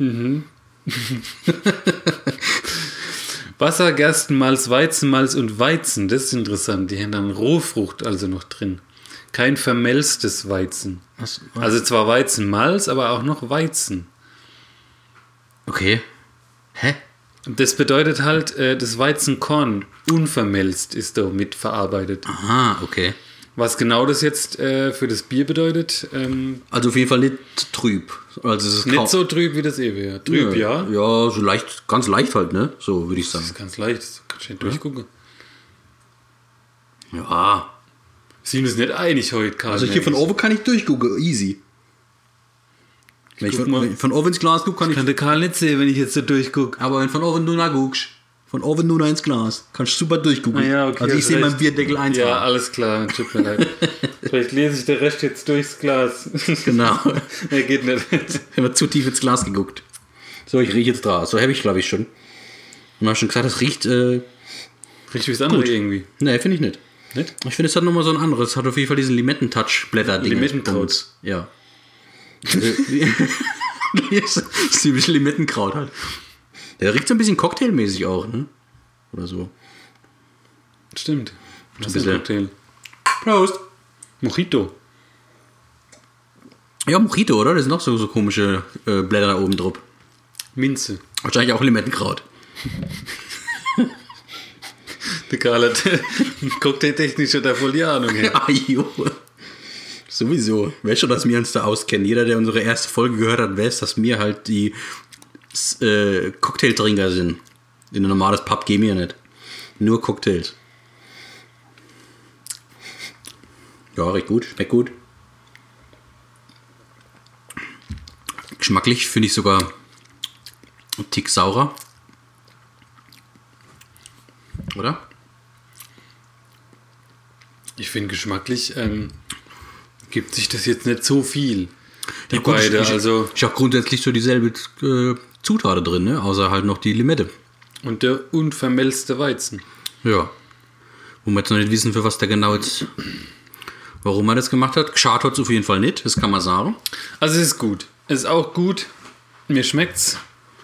Wasser, Gerstenmalz, Weizenmalz und Weizen. Das ist interessant. Die haben dann Rohfrucht also noch drin. Kein vermelztes Weizen. Was, was? Also zwar Weizenmalz, aber auch noch Weizen. Okay. Hä? Das bedeutet halt, äh, das Weizenkorn unvermelzt ist da mitverarbeitet. Aha, okay. Was genau das jetzt äh, für das Bier bedeutet, ähm, Also auf jeden Fall nicht trüb. Also es ist kaum- nicht so trüb wie das Ewe. Trüb, ja. Ja, so leicht, ganz leicht halt, ne? So würde ich Das sagen. ist ganz leicht, das kannst du nicht durchgucken. Ja. Wir sind uns nicht einig heute, Karl. Also hier von merk ich. oben kann ich durchgucken, easy. Wenn ich guck von, mal. wenn ich von oben ins Glas gucke, kann ich. Kann der Karl nicht sehen, wenn ich jetzt so durchgucke. Aber wenn von oben du nach guckst, von Oven nur ins Glas. Kannst super durchgucken. Ah, ja, okay, also ich hast sehe recht. beim Bierdeckel eins. Ja, alles klar, tut mir leid. Vielleicht lese ich den Rest jetzt durchs Glas. Genau. Nee, geht nicht. Ich habe zu tief ins Glas geguckt. So, ich rieche jetzt dran. So habe ich, glaube ich, schon. Und habe schon gesagt, das riecht. Äh, Riecht wie das andere gut. irgendwie. Nee, finde ich nicht. Nicht? Ich finde, es hat nochmal so ein anderes. Es hat auf jeden Fall diesen Limettentouch-Blätter-Ding. Limettenkraut. Ja. Das ist typisch Limettenkraut halt. Der riecht so ein bisschen cocktailmäßig auch, ne? Oder so. Stimmt. Das ist bisschen. ein Cocktail. Prost! Mojito. Ja, Mojito, oder? Das sind noch so, so komische äh, Blätter da oben drauf. Minze. Wahrscheinlich auch Limettenkraut. Der Karl hat cocktailtechnisch hat er voll die Ahnung. Ja. Ah, jo. Sowieso. Weißt du, dass wir uns da auskennen? Jeder, der unsere erste Folge gehört hat, weiß, dass wir halt die äh, Cocktailtrinker sind. In ein normales Pub gehen wir nicht. Nur Cocktails. Ja, recht gut. Schmeckt gut. Geschmacklich finde ich sogar einen Tick saurer. Oder? Ich finde geschmacklich ähm, gibt sich das jetzt nicht so viel. Die Ja, gut, beide, ich, also. Ich habe grundsätzlich so dieselbe äh, Zutat drin, ne? Außer halt noch die Limette. Und der unvermelzte Weizen. Ja. Wo wir jetzt noch nicht wissen, für was der genau jetzt, warum er das gemacht hat. Geschaut hat es auf jeden Fall nicht, das kann man sagen. Also es ist gut. Es ist auch gut. Mir schmeckt's.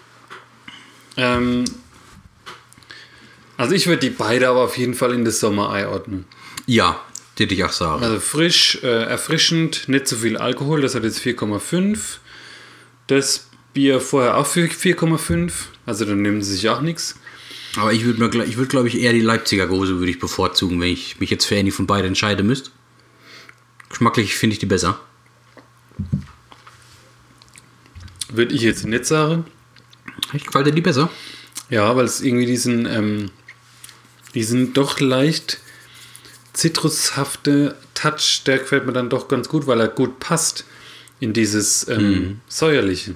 Ähm, also ich würde die beide aber auf jeden Fall in das Sommerei ordnen. Ja, das hätte ich auch sagen. Also frisch, äh, erfrischend, nicht so viel Alkohol. Das hat jetzt vier Komma fünf. Das Bier vorher auch für vier Komma fünf. Also dann nehmen sie sich auch nichts. Aber ich würde, ich würd, glaube ich, eher die Leipziger Gose würde ich bevorzugen, wenn ich mich jetzt für eine von beiden entscheiden müsste. Geschmacklich finde ich die besser. Würde ich jetzt nicht sagen. Ich gefällt dir die besser? Ja, weil es irgendwie diesen, ähm, diesen doch leicht zitrushafte Touch, der gefällt mir dann doch ganz gut, weil er gut passt in dieses ähm, Mhm. säuerliche.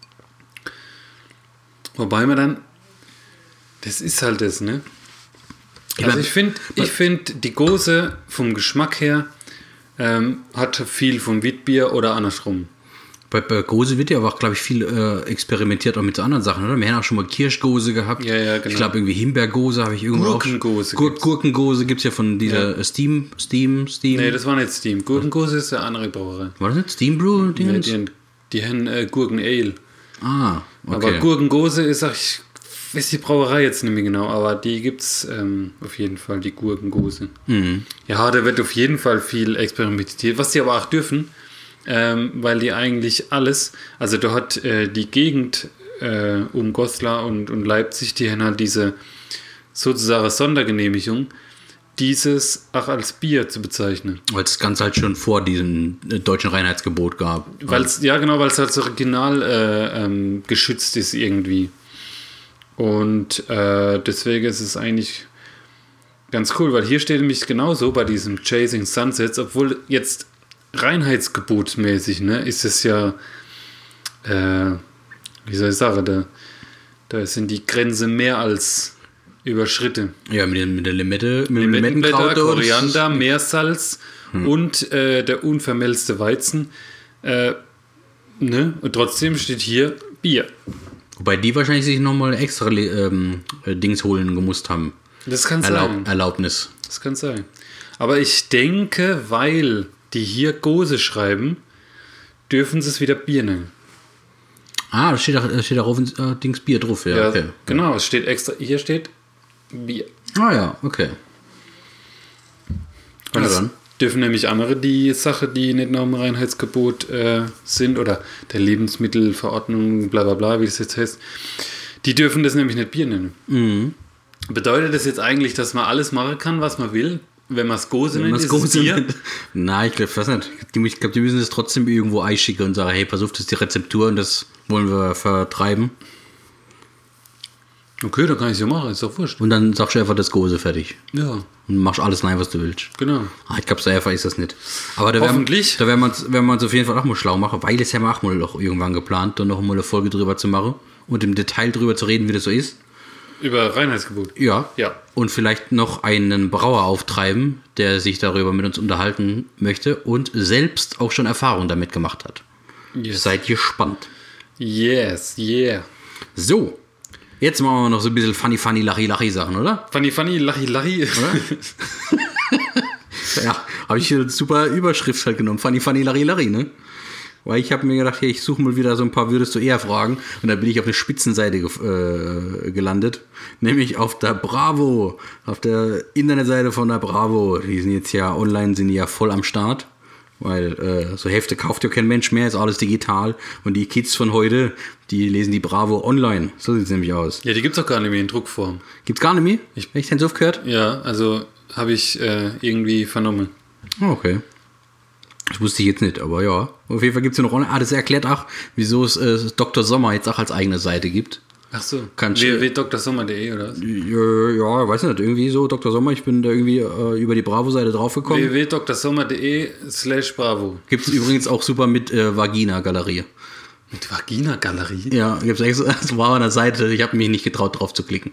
Wobei man dann, das ist halt das, ne? Ich Also mein- ich finde, ich find, die Gose vom Geschmack her ähm, hat viel vom Witbier oder andersrum. Bei, bei Gose wird ja aber auch, glaube ich, viel äh, experimentiert auch mit so anderen Sachen, oder? Wir haben auch schon mal Kirschgose gehabt. Ja, ja, genau. Ich glaube, irgendwie Himbeergose habe ich irgendwo Gurkengose auch. Gur gibt's. Gurkengose gibt es ja von dieser Ja. Steam, Steam, Steam. Nee, das war nicht Steam. Gurkengose ist eine andere Brauerei. War das nicht Steam Brew? Ja, Dingens? die, haben- die haben äh, Gurken-Ale. Ah, okay. Aber Gurkengose ist, ach, ich weiß die Brauerei jetzt nicht mehr genau, aber die gibt es ähm, auf jeden Fall, die Gurkengose. Mhm. Ja, da wird auf jeden Fall viel experimentiert, was die aber auch dürfen, ähm, weil die eigentlich alles, also da hat äh, die Gegend äh, um Goslar und, und Leipzig, die haben halt diese sozusagen Sondergenehmigung, dieses auch als Bier zu bezeichnen. Weil es ganz halt schon vor diesem äh, deutschen Reinheitsgebot gab. Weil's, ja, genau, weil es halt so original äh, ähm, geschützt ist irgendwie. Und äh, deswegen ist es eigentlich ganz cool, weil hier steht nämlich genauso bei diesem Chasing Sunsets, obwohl jetzt reinheitsgebotmäßig, ne, ist es ja, äh, wie soll ich sagen, da, da sind die Grenzen mehr als überschritten. Ja, mit, den, mit der Limette, mit dem Limettenblätter, Limettenkraut. da, das Koriander, Meersalz und äh, der unvermelzte Weizen. Äh, ne? Und trotzdem steht hier Bier. ist- Wobei die wahrscheinlich sich nochmal extra ähm, äh, Dings holen gemusst haben. Das kann Erlaub, sein. Erlaubnis. Das kann sein. Aber ich denke, weil die hier Gose schreiben, dürfen sie es wieder Bier nennen. Ah, da steht, da da steht darauf äh, Dings Bier drauf. Ja, Ja, okay. genau. Es steht extra, hier steht Bier. Ah ja, okay. Und Ja, es dann. dürfen nämlich andere die Sache, die nicht nach dem Reinheitsgebot äh, sind oder der Lebensmittelverordnung, bla bla bla, wie das jetzt heißt, die dürfen das nämlich nicht Bier nennen. Mhm. Bedeutet das jetzt eigentlich, dass man alles machen kann, was man will? Wenn man es Gose nennt, Was ist es Gose Bier? nennt. Nein, ich glaube das nicht. Die, ich glaube, die müssen das trotzdem irgendwo einschicken und sagen, hey, pass auf, das ist die Rezeptur und das wollen wir vertreiben. Okay, dann kann ich es ja machen, ist doch wurscht. Und dann sagst du einfach das Gose fertig. Ja, Und machst alles rein, was du willst. genau. Ah, ich glaube, so einfach ist das nicht. Aber da werden, Hoffentlich. da werden wir uns, werden wir uns auf jeden Fall auch mal schlau machen, weil das haben wir auch mal noch irgendwann geplant, dann noch mal eine Folge drüber zu machen und im Detail drüber zu reden, wie das so ist. Über Reinheitsgebot. Ja. Ja. Und vielleicht noch einen Brauer auftreiben, der sich darüber mit uns unterhalten möchte und selbst auch schon Erfahrung damit gemacht hat. Yes. Seid gespannt. Yes, yeah. So, jetzt machen wir noch so ein bisschen funny, funny, lachi, lachi Sachen, oder? Funny, funny, lachi, lachi. Ja, habe ich hier eine super Überschrift halt genommen. Funny, funny, lachi, lachi, ne? Weil ich habe mir gedacht, hey, ich suche mal wieder so ein paar Würdest du eher Fragen. Und da bin ich auf eine Spitzenseite ge- äh, gelandet. Nämlich auf der Bravo. Auf der Internetseite von der Bravo. Die sind jetzt ja online, sind die ja voll am Start. Weil äh, so Hefte kauft ja kein Mensch mehr, ist alles digital. Und die Kids von heute, die lesen die Bravo online. So sieht es nämlich aus. Ja, die gibt's doch gar nicht mehr in Druckform. Gibt's gar nicht mehr? Ich, Echt, hast du gehört? Ja, also habe ich äh, irgendwie vernommen. Oh, okay. Das wusste ich jetzt nicht, aber ja. Auf jeden Fall gibt es ja noch online. Ah, das erklärt auch, wieso es äh, Doktor Sommer jetzt auch als eigene Seite gibt. Ach so. Kannst w w w punkt doktorsommer punkt de oder was? Ja, ja, weiß nicht, irgendwie so, Doktor Sommer, ich bin da irgendwie äh, über die Bravo-Seite draufgekommen. w w w punkt doktorsommer punkt de slash bravo. Gibt es übrigens auch super mit äh, Vagina-Galerie. Mit Vagina-Galerie? Ja, gibt es extra, das war an der Seite, ich habe mich nicht getraut, drauf zu klicken.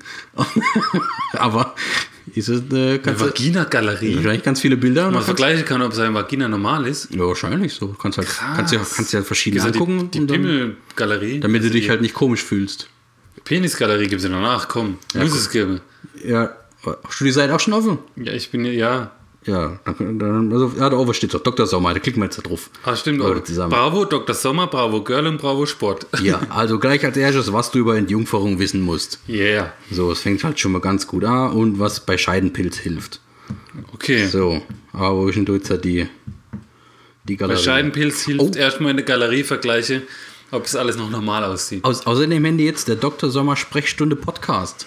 Aber ist es, äh, Eine Vagina-Galerie? Wahrscheinlich ganz viele Bilder. Man vergleichen kann, ob seine Vagina normal ist. Ja, wahrscheinlich so. Kannst halt, kannst ja, kannst ja verschiedene Also angucken. Die, die Pimmel-Galerie. Damit also du dich die halt nicht komisch fühlst. Penis-Galerie gibt es ja noch nach, komm. Ja, muss komm. es geben. Ja, hast du die Seite auch schon offen? Ja, ich bin ja. Ja, dann, dann also, ja, da oben steht doch Doktor Sommer, da klicken wir jetzt da drauf. Ah, stimmt. Leute Auch. zusammen. Bravo, Doktor Sommer, Bravo Girl und Bravo Sport. Ja, also gleich als erstes, was du über Entjungferung wissen musst. Yeah. So, es fängt halt schon mal ganz gut an und was bei Scheidenpilz hilft. Okay. So, aber wo ist denn jetzt halt die, die Bei Galerie? Scheidenpilz hilft Oh. erstmal in der Galerie vergleiche, ob es alles noch normal aussieht. Aus, außerdem haben die jetzt der Doktor Sommer Sprechstunde Podcast.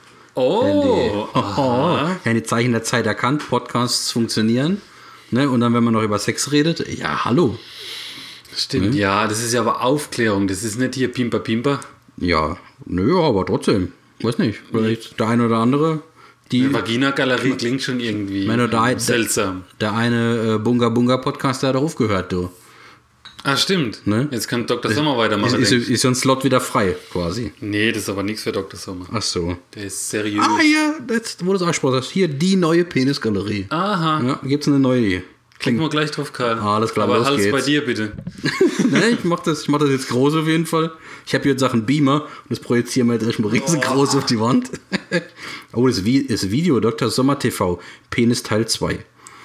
Oh, Oh, ja, die Zeichen der Zeit erkannt, Podcasts funktionieren. Ne? Und dann, wenn man noch über Sex redet, ja, hallo. stimmt. Ja, das ist ja aber Aufklärung. Das ist nicht hier Pimper Pimper. Ja, nö, aber trotzdem. Weiß nicht, vielleicht der eine oder andere. Die, Vagina-Galerie klingt schon irgendwie meine, da, seltsam. Der, der eine äh, Bunga Bunga Podcast, der hat darauf gehört, du. Ah, stimmt. Ne? Jetzt kann Doktor Sommer weitermachen. Ist, denk ist, ich. ist so ein Slot wieder frei, quasi. Nee, das ist aber nichts für Doktor Sommer. Ach so. Der ist seriös. Ah ja, jetzt, wo du es angesprochen hast, hier die neue Penisgalerie. Aha. Ja, gibt's eine neue. Klicken wir gleich drauf, Karl. Alles klar, aber los Hals geht's. bei dir, bitte. Ne, ich mach das, ich mach das jetzt groß auf jeden Fall. Ich habe hier jetzt Sachen Beamer und das projizieren wir jetzt erstmal riesengroß auf die Wand. Oh, das, Vi- das Video Doktor Sommer T V, Penis Teil zwei.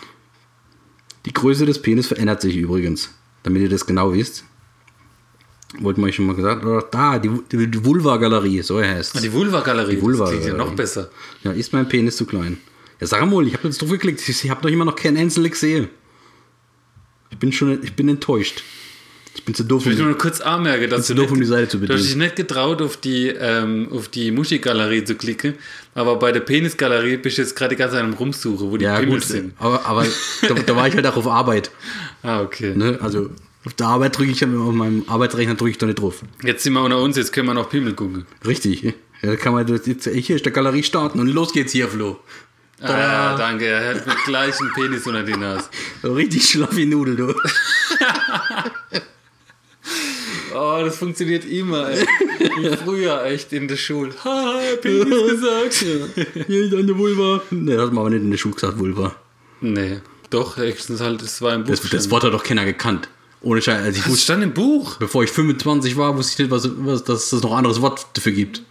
Die Größe des Penis verändert sich übrigens, damit ihr das genau wisst. Wollten wir euch schon mal gesagt, oder da, die, die, die Vulva-Galerie, so heißt Ah, die Vulva-Galerie. Die Vulva- Das klingt ja noch besser. Ja, ist mein Penis zu klein. Ja, sag mal, ich habe jetzt drauf geklickt, ich habe doch immer noch keinen einzelnen gesehen. Ich bin schon, ich bin enttäuscht. Ich bin zu doof, Ich will um nur kurz anmerken, dass zu du, doof, um die Seite zu du hast dich bedienen. nicht getraut, auf die, ähm, auf die Muschi-Galerie zu klicken, aber bei der Penis-Galerie bist du jetzt gerade die ganze Zeit am Rumsuchen, wo die Ja, Pimmels gut, sind. aber, aber da, da war ich halt auch auf Arbeit. Ah, okay. Ne? Also auf der Arbeit drücke ich, auf meinem Arbeitsrechner drücke ich da nicht drauf. Jetzt sind wir unter uns, jetzt können wir noch Pimmel gucken. Richtig. Ja, da kann man jetzt, hier ist der Galerie starten und los geht's hier, Flo. Ah, danke, er hat mit gleichem Penis unter die Nase. So richtig schlaffi Nudel, du. Oh, das funktioniert immer, ey. Wie früher echt in der Schule. Ha, Penis gesagt. Hier ist eine Vulva. Ne, das hat man aber nicht in der Schule gesagt, Vulva. Nee, doch, höchstens halt, es war im Buch. Das, das Wort hat doch keiner gekannt. Ohne Scheiß. Also ich das wusste, stand im Buch. bevor ich fünfundzwanzig war, wusste ich nicht, was, was, dass es noch ein anderes Wort dafür gibt.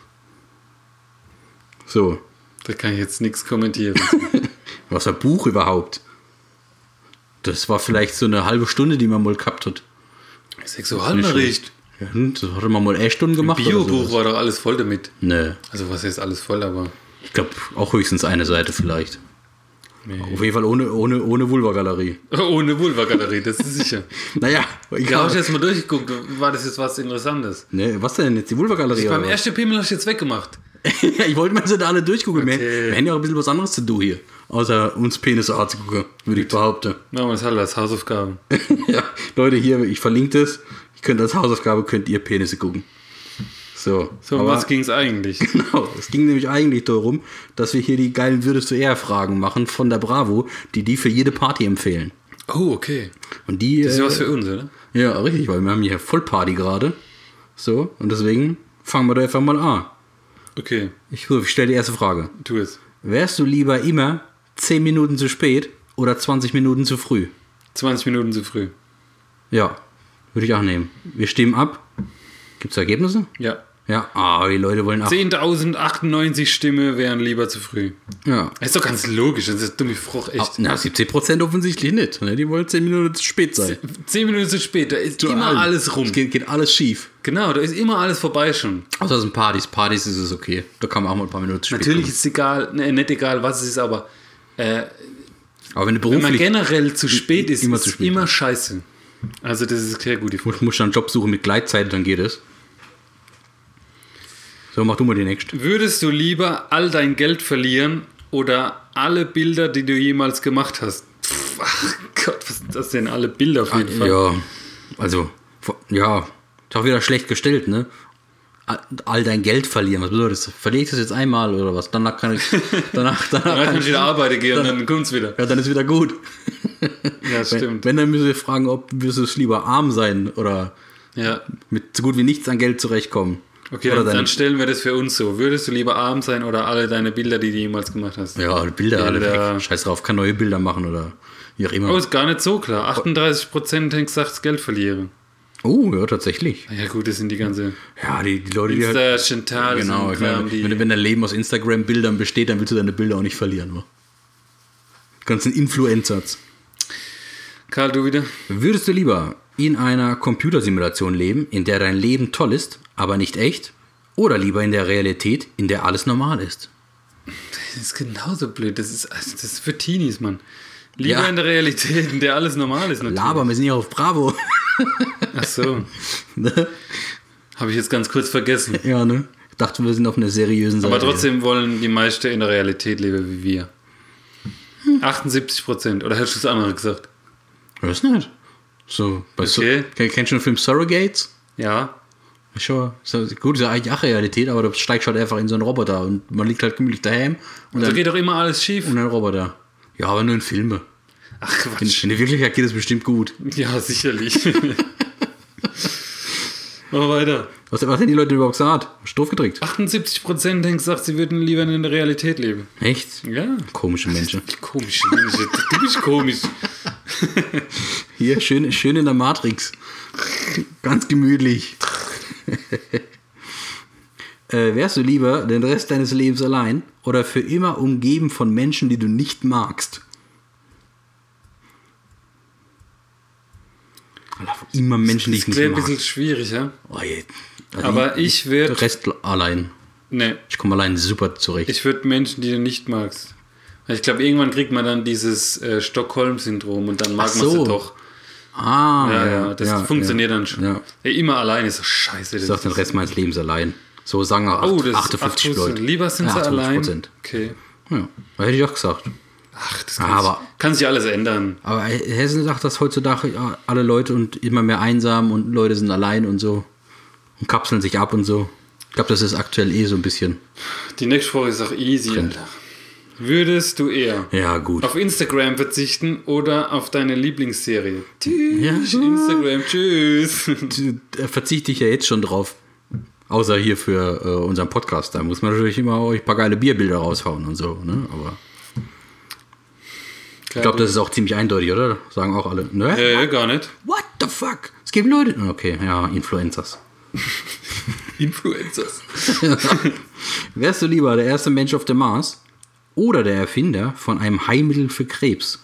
So. Da kann ich jetzt nichts kommentieren. Was für ein Buch überhaupt? Das war vielleicht so eine halbe Stunde, die man mal gehabt hat. Sexualunterricht. Ja, hm, das hatte man mal eine Stunde gemacht. oder Biobuch sowas. war doch alles voll damit. Nee. Also was ist alles voll, aber... Ich glaube, auch höchstens eine Seite vielleicht. Auf jeden Fall ohne, ohne, ohne Vulva-Galerie. Ohne Vulva-Galerie, das ist sicher. Naja, Ja, egal. habe ich jetzt mal durchgeguckt, war das jetzt was Interessantes? Nee, was denn jetzt? Die Vulva-Galerie? Beim oder was? ersten Pimmel hast du jetzt weggemacht. Ich wollte mir sie da alle durchgucken. Okay. Wir, wir haben ja auch ein bisschen was anderes zu tun hier. Außer uns Penisse anzugucken, würde ich behaupten. Machen wir das halt als Hausaufgaben. Ja, Leute, hier, ich verlinke das. Ihr könnt als Hausaufgabe, könnt ihr Penisse gucken. So, So, um aber- was ging es eigentlich? Genau, es ging nämlich eigentlich darum, dass wir hier die geilen Würdest du eher Fragen machen von der Bravo, die die für jede Party empfehlen. Oh, okay. Und die, Das ist ja äh, was für uns, oder? ja, richtig, weil wir haben hier Vollparty gerade. So, und deswegen fangen wir da einfach mal an. Okay, Ich, ich stelle die erste Frage. tu es. Wärst du lieber immer zehn Minuten zu spät oder zwanzig Minuten zu früh? zwanzig Minuten zu früh. Ja, würde ich auch nehmen. Wir stimmen ab. Gibt es Ergebnisse? Ja. Ja, ah, die Leute wollen auch. zehntausendachtzundneunzig Stimmen wären lieber zu früh. Ja. Das ist doch ganz logisch, das ist eine dumme Frucht, echt. Ah, na, siebzig Prozent offensichtlich nicht. Ne? Die wollen zehn Minuten zu spät sein. Zehn Minuten zu spät, da ist immer Allen. alles rum. Es geht, geht alles schief. Genau, da ist immer alles vorbei schon. Außer es sind Partys. Partys ist es okay. Da kann man auch mal ein paar Minuten zu spät Natürlich kommen. ist es egal, ne, nicht egal, was es ist, aber äh, Aber wenn du wenn man beruflich generell zu spät ist, immer ist zu es spät. immer scheiße. Also das ist eine sehr gute Frucht. musst, musst du einen Job suchen mit Gleitzeit, dann geht es. So, mach du mal die nächste. Würdest du lieber all dein Geld verlieren oder alle Bilder, die du jemals gemacht hast? Pff, ach Gott, was ist das denn? Alle Bilder auf jeden Fall. Ja, also, ja, ist auch wieder schlecht gestellt, ne? All- All dein Geld verlieren, was bedeutet das? Verliere ich das jetzt einmal oder was? Danach kann ich, danach, danach Dann kann kann ich, ich wieder arbeiten gehen und dann kommt's wieder. ja, dann ist wieder gut. Ja, Wenn, stimmt. wenn, dann müssen wir fragen, ob wirst du es lieber arm sein oder Ja. mit so gut wie nichts an Geld zurechtkommen. Okay, oder dann, deine- dann stellen wir das für uns so. Würdest du lieber arm sein oder alle deine Bilder, die du jemals gemacht hast? Ja, Bilder, alle Bilder. weg. Scheiß drauf, kann neue Bilder machen oder wie auch immer. Oh, ist gar nicht so klar. achtunddreißig Prozent haben gesagt, das Geld verlieren. Oh, ja, tatsächlich. Ja gut, das sind die ganze Ja, die, die Leute, die halt, Insta, Chantal, genau, ich meine, die, wenn, wenn dein Leben aus Instagram-Bildern besteht, dann willst du deine Bilder auch nicht verlieren. Wa? Die ganzen Influencers. Karl, du wieder? Würdest du lieber in einer Computersimulation leben, in der dein Leben toll ist, aber nicht echt? Oder lieber in der Realität, in der alles normal ist? Das ist genauso blöd. Das ist, also das ist für Teenies, Mann. Lieber Ja. in der Realität, in der alles normal ist. Natürlich. Laber, wir sind ja auf Bravo. Ach so. Habe ich jetzt ganz kurz vergessen. Ja, ne? Ich dachte, wir sind auf einer seriösen Seite. Aber trotzdem wollen die meisten in der Realität leben wie wir. achtundsiebzig Prozent. Oder hättest du das andere gesagt? Das nicht. So, bei Okay. so, kennst du den Film Surrogates? Ja. Schon. So, gut, ist ja eigentlich auch Realität, aber du steigst halt einfach in so einen Roboter und man liegt halt gemütlich daheim und Da dann, geht doch immer alles schief. und ein Roboter. Ja, aber nur in Filme. Ach In, Quatsch. in der Wirklichkeit geht es bestimmt gut. Ja, sicherlich. Mal weiter. Was, was haben die Leute überhaupt gesagt? Stoff gedrückt. achtundsiebzig Prozent haben gesagt, sie würden lieber in der Realität leben. Echt? Ja. Komische Menschen. Komisch, Mensch. Du bist komisch. Hier, schön, schön in der Matrix. Ganz gemütlich. äh, wärst du lieber den Rest deines Lebens allein oder für immer umgeben von Menschen, die du nicht magst? Immer Menschen, die ich Das nicht wäre ein mag. bisschen schwierig, ja? Oh, je. Also Aber ich würde. Der Rest allein. Ne, Ich komme allein super zurecht. ich würde Menschen, die du nicht magst. Weil ich glaube, irgendwann kriegt man dann dieses äh, Stockholm-Syndrom und dann mag Ach man so. sie doch. ah, Ja, ja, das ja, funktioniert ja, dann schon. Ja. Ey, immer alleine ist so scheiße. Ich sag den Rest meines Lebens allein. So sagen auch Oh, das achtundfünfzig ist Leute. Lieber sind Ja, sie achtundfünfzig allein. Prozent. Okay. Ja, das hätte ich auch gesagt. Ach, das Ja, kann, aber- sich, kann sich alles ändern. Aber Hessen sagt, dass heutzutage ja, alle Leute und immer mehr einsam und Leute sind allein und so und kapseln sich ab und so. Ich glaube, das ist aktuell eh so ein bisschen. Die nächste Frage ist auch easy, Alter. Würdest du eher Ja, gut. auf Instagram verzichten oder auf deine Lieblingsserie? Tschüss, Ja. Instagram, tschüss. Da verzichte ich ja jetzt schon drauf. Außer hier für äh, unseren Podcast. Da muss man natürlich immer auch ein paar geile Bierbilder raushauen und so. Ne? Aber ich glaube, das ist auch ziemlich eindeutig, oder? Sagen auch alle. Ne? Ja, ja, gar nicht. What the fuck? Es gibt Leute. Okay, ja, Influencers. Influencers. Wärst du lieber der erste Mensch auf dem Mars oder der Erfinder von einem Heilmittel für Krebs?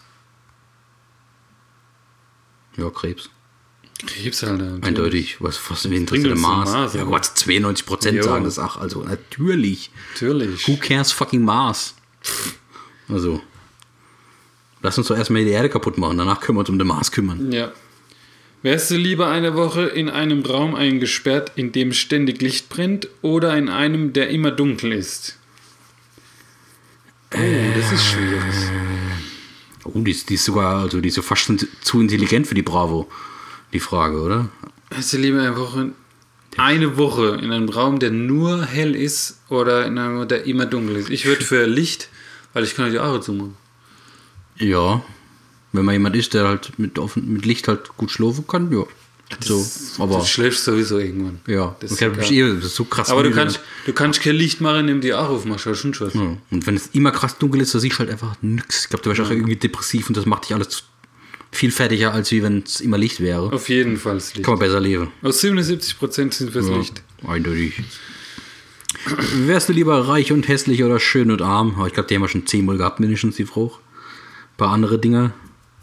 Ja, Krebs. Krebs, Alter. Eindeutig. Was, was interessiert bringt der uns der Mars? Mars, Ja, aber- Gott, zweiundneunzig Prozent Jo. sagen das auch. Also, natürlich. Natürlich. Who cares fucking Mars? Also, lass uns doch erstmal die Erde kaputt machen. Danach können wir uns um den Mars kümmern. Ja. Wärst du lieber eine Woche in einem Raum eingesperrt, in dem ständig Licht brennt, oder in einem, der immer dunkel ist? Oh, das ist schwierig. Oh, die ist, die ist sogar, also die ist so fast schon zu intelligent für die Bravo. Die Frage, oder? Wärst du lieber eine Woche, eine Woche in einem Raum, der nur hell ist, oder in einem, der immer dunkel ist? Ich würde für Licht, weil ich kann die Augen zumachen. Ja. Wenn man jemand ist, der halt mit, offen, mit Licht halt gut schlafen kann, ja. So, aber Du schläfst sowieso irgendwann. ja, das okay, ist das, ist egal. eh, das ist so krass. Aber du müde. kannst, du kannst kein Licht machen, nimm die auch auf, mach schon schon was. Ja. Und wenn es immer krass dunkel ist, dann siehst du halt einfach nix. Ich glaube, du wärst auch irgendwie depressiv und das macht dich alles viel fertiger, als wie wenn es immer Licht wäre. Auf jeden Fall das Licht. Kann man besser leben. Aus siebenundsiebzig Prozent sind fürs Ja, Licht. eindeutig. Wärst du lieber reich und hässlich oder schön und arm? Aber ich glaube, die haben wir schon zehnmal gehabt, mindestens die Frau. Ein paar andere Dinge.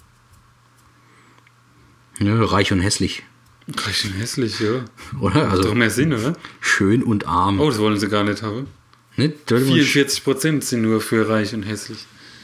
Ja, reich und hässlich. Reich und hässlich, ja. Oder? Macht Also doch mehr Sinn, oder? schön und arm. Oh, das wollen sie gar nicht haben. Ne? Sollte man sch- vierundvierzig Prozent sind nur für reich und hässlich.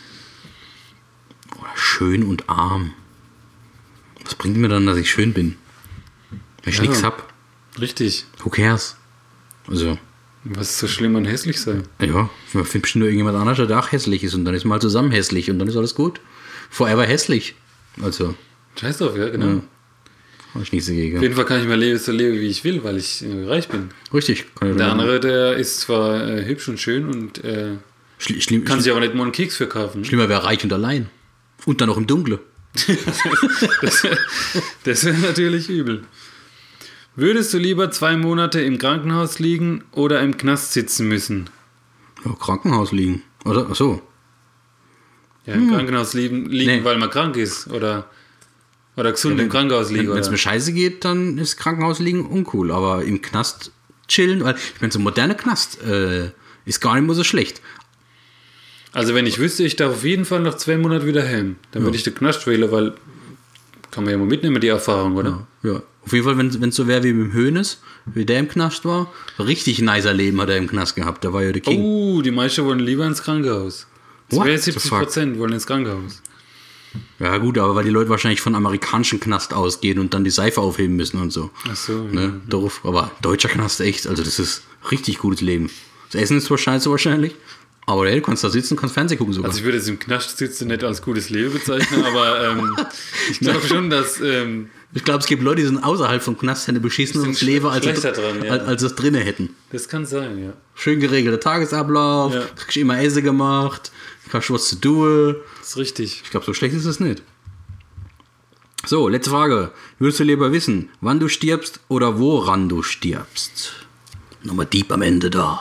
Oder schön und arm. Was bringt mir dann, dass ich schön bin? Wenn ich Ja. nichts hab. Richtig. Who cares? Also, Was ist so schlimm an hässlich sein? ja, man findet bestimmt nur irgendjemand anders, der auch hässlich ist und dann ist man halt zusammen hässlich und dann ist alles gut. Forever hässlich. Also, Scheiß drauf, ja, genau. Ja. habe ich nichts Auf dagegen. jeden Fall kann ich mein Leben so leben, wie ich will, weil ich äh, reich bin. Richtig. Kann ich Der sagen. andere, der ist zwar äh, hübsch und schön und äh, Schli schlimm, kann schlimm, sich aber nicht mal einen Keks für kaufen. Ne? schlimmer wäre reich und allein. Und dann noch im Dunkle. Das wäre das wär natürlich übel. Würdest du lieber zwei Monate im Krankenhaus liegen oder im Knast sitzen müssen? Ja, Krankenhaus liegen. Oder? Achso. Ja, im Krankenhaus liegen, liegen Nee. weil man krank ist oder, oder gesund im Krankenhaus liegen. Wenn es Oder? mir scheiße geht, dann ist Krankenhaus liegen uncool. Aber im Knast chillen, weil ich meine, so ein moderner Knast äh, ist gar nicht mehr so schlecht. Also wenn ich wüsste, ich darf auf jeden Fall nach zwei Monaten wieder heim, dann würde ich den Knast wählen, weil kann man ja mal mitnehmen, die Erfahrung, oder? Ja. Auf jeden Fall, wenn es so wäre wie mit dem Hönes, wie der im Knast war, richtig nicer Leben hat er im Knast gehabt. Da war ja der King. Oh, die meisten wollen lieber ins Krankenhaus. What the zweiundsiebzig Prozent wollen ins Krankenhaus. Ja gut, aber weil die Leute wahrscheinlich von amerikanischen Knast ausgehen und dann die Seife aufheben müssen und so. Ach so, Ne? Doof. Aber deutscher Knast echt, also das ist richtig gutes Leben. Das Essen ist wahrscheinlich so wahrscheinlich, aber hey, du kannst da sitzen, kannst Fernsehen gucken sogar. Also ich würde jetzt im Knast sitzen nicht als gutes Leben bezeichnen, aber ähm, ich glaube schon, dass ähm, Ich glaube, es gibt Leute, die sind außerhalb vom Knast, hätten beschisseneres Sind Leben, als, schlechter sie- dran, ja. als, als das drinnen hätten. das kann sein, ja. Schön geregelter Tagesablauf, Ja. kriegst immer Essen gemacht, kannst was zu tun. Das ist richtig. Ich glaube, so schlecht ist es nicht. So, letzte Frage. Würdest du lieber wissen, wann du stirbst oder woran du stirbst? Nochmal deep am Ende da.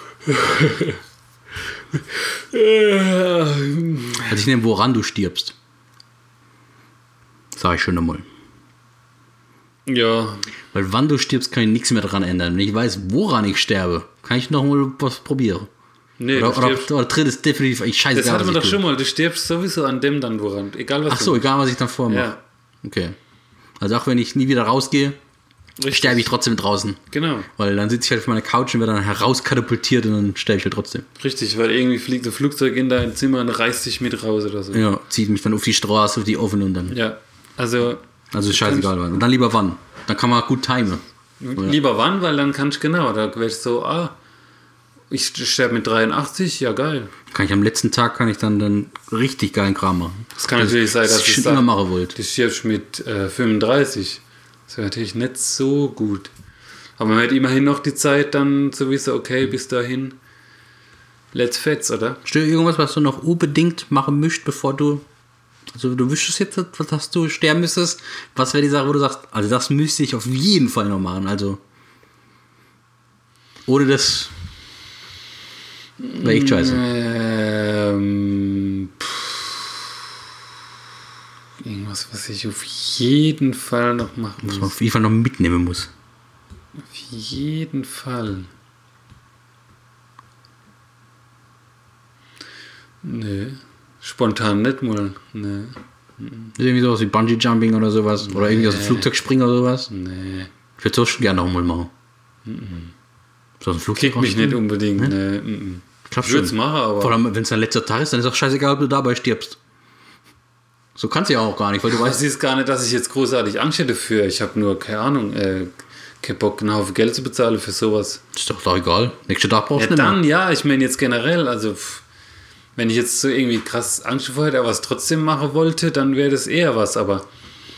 Also ich nehme, woran du stirbst. Sag ich schon einmal. Ja, Weil wann du stirbst, kann ich nichts mehr daran ändern. Wenn ich weiß, woran ich sterbe, kann ich noch mal was probieren. nee, Oder, du oder, stirbst. oder tritt es definitiv eigentlich scheißegal. Das hatte was man ich doch tue. schon mal. Du stirbst sowieso an dem dann, woran. Egal was Ach so, du egal was ich dann vormache. Ja. Okay. Also auch wenn ich nie wieder rausgehe, Richtig. sterbe ich trotzdem draußen. Genau, Weil dann sitze ich halt auf meiner Couch und werde dann herauskatapultiert und dann sterbe ich halt trotzdem. richtig, weil irgendwie fliegt ein Flugzeug in dein Zimmer und reißt dich mit raus oder so. Ja, zieht mich dann auf die Straße, auf die offene und dann. Ja, also Also ist scheißegal wann. Und dann lieber wann. Dann kann man gut timen. lieber wann, weil dann kannst du genau, da wärst du so, ah, ich sterbe mit dreiundachtzig, ja geil. Kann ich am letzten Tag kann ich dann, dann richtig geilen Kram machen. Das kann natürlich sein, das dass ich ich schon sag, immer machen wollte. du stirbst mit äh, fünfunddreißig. Das wäre natürlich nicht so gut. Aber man hat immerhin noch die Zeit dann sowieso, okay, bis dahin, let's fetz, oder? Steht irgendwas, was du noch unbedingt machen müsst, bevor du. Also du wüsstest jetzt, was hast du sterben müsstest. Was wäre die Sache, wo du sagst, also das müsste ich auf jeden Fall noch machen. Also ohne das wäre echt scheiße. Ähm, pff, irgendwas, was ich auf jeden Fall noch machen Was muss. man auf jeden Fall noch mitnehmen muss. Auf jeden Fall. Nee. Spontan nicht mal. Nee. Irgendwie sowas wie Bungee Jumping oder sowas. Oder irgendwie aus dem Flugzeug springen oder sowas. Nee. Ich würde es schon gerne noch mal machen. So aus dem Flugzeug Kickt mich nicht rausspringen? unbedingt. Nee. mm, Ich glaub Ich würde es schon. machen, aber. Vor allem, wenn es dein letzter Tag ist, dann ist auch scheißegal, ob du dabei stirbst. So kannst du ja auch gar nicht, weil du Ich weißt, weiß gar nicht, dass ich jetzt großartig Angst hätte für. Ich habe nur, keine Ahnung, äh, keinen Bock, einen Haufen Geld zu bezahlen für sowas. ist doch, doch egal. Nächsten Tag brauchst Ja, du nicht mehr. dann, ja, ich meine jetzt generell, also pff, wenn ich jetzt so irgendwie krass Angst vor hätte, aber es trotzdem machen wollte, dann wäre das eher was, aber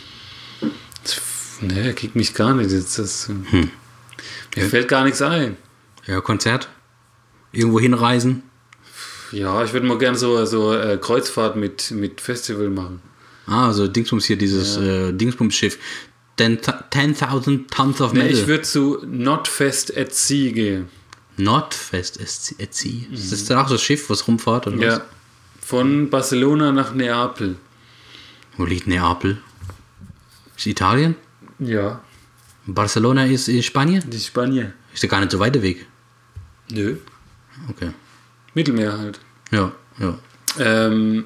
pff, ne, kriegt mich gar nicht. Jetzt, das, Hm. Mir fällt gar nichts ein. Ja, Konzert. Irgendwo hinreisen. Ja, ich würde mal gerne so, so äh, Kreuzfahrt mit, mit Festival machen. Ah, so Dingsbums hier, dieses äh, Dingsbums-Schiff. tentausend Tons of Nee, Metal. ich würde zu Notfest at Sea gehen. Nordfest at Sea. Ist das dann auch das Schiff, was rumfährt? Oder Ja. was? Von Barcelona nach Neapel. Wo liegt Neapel? Ist Italien? Ja. Barcelona ist in Spanien? Die Spanier. Ist ja gar nicht so weit der Weg. Nö. Okay. Mittelmeer halt. Ja, ja. Ähm,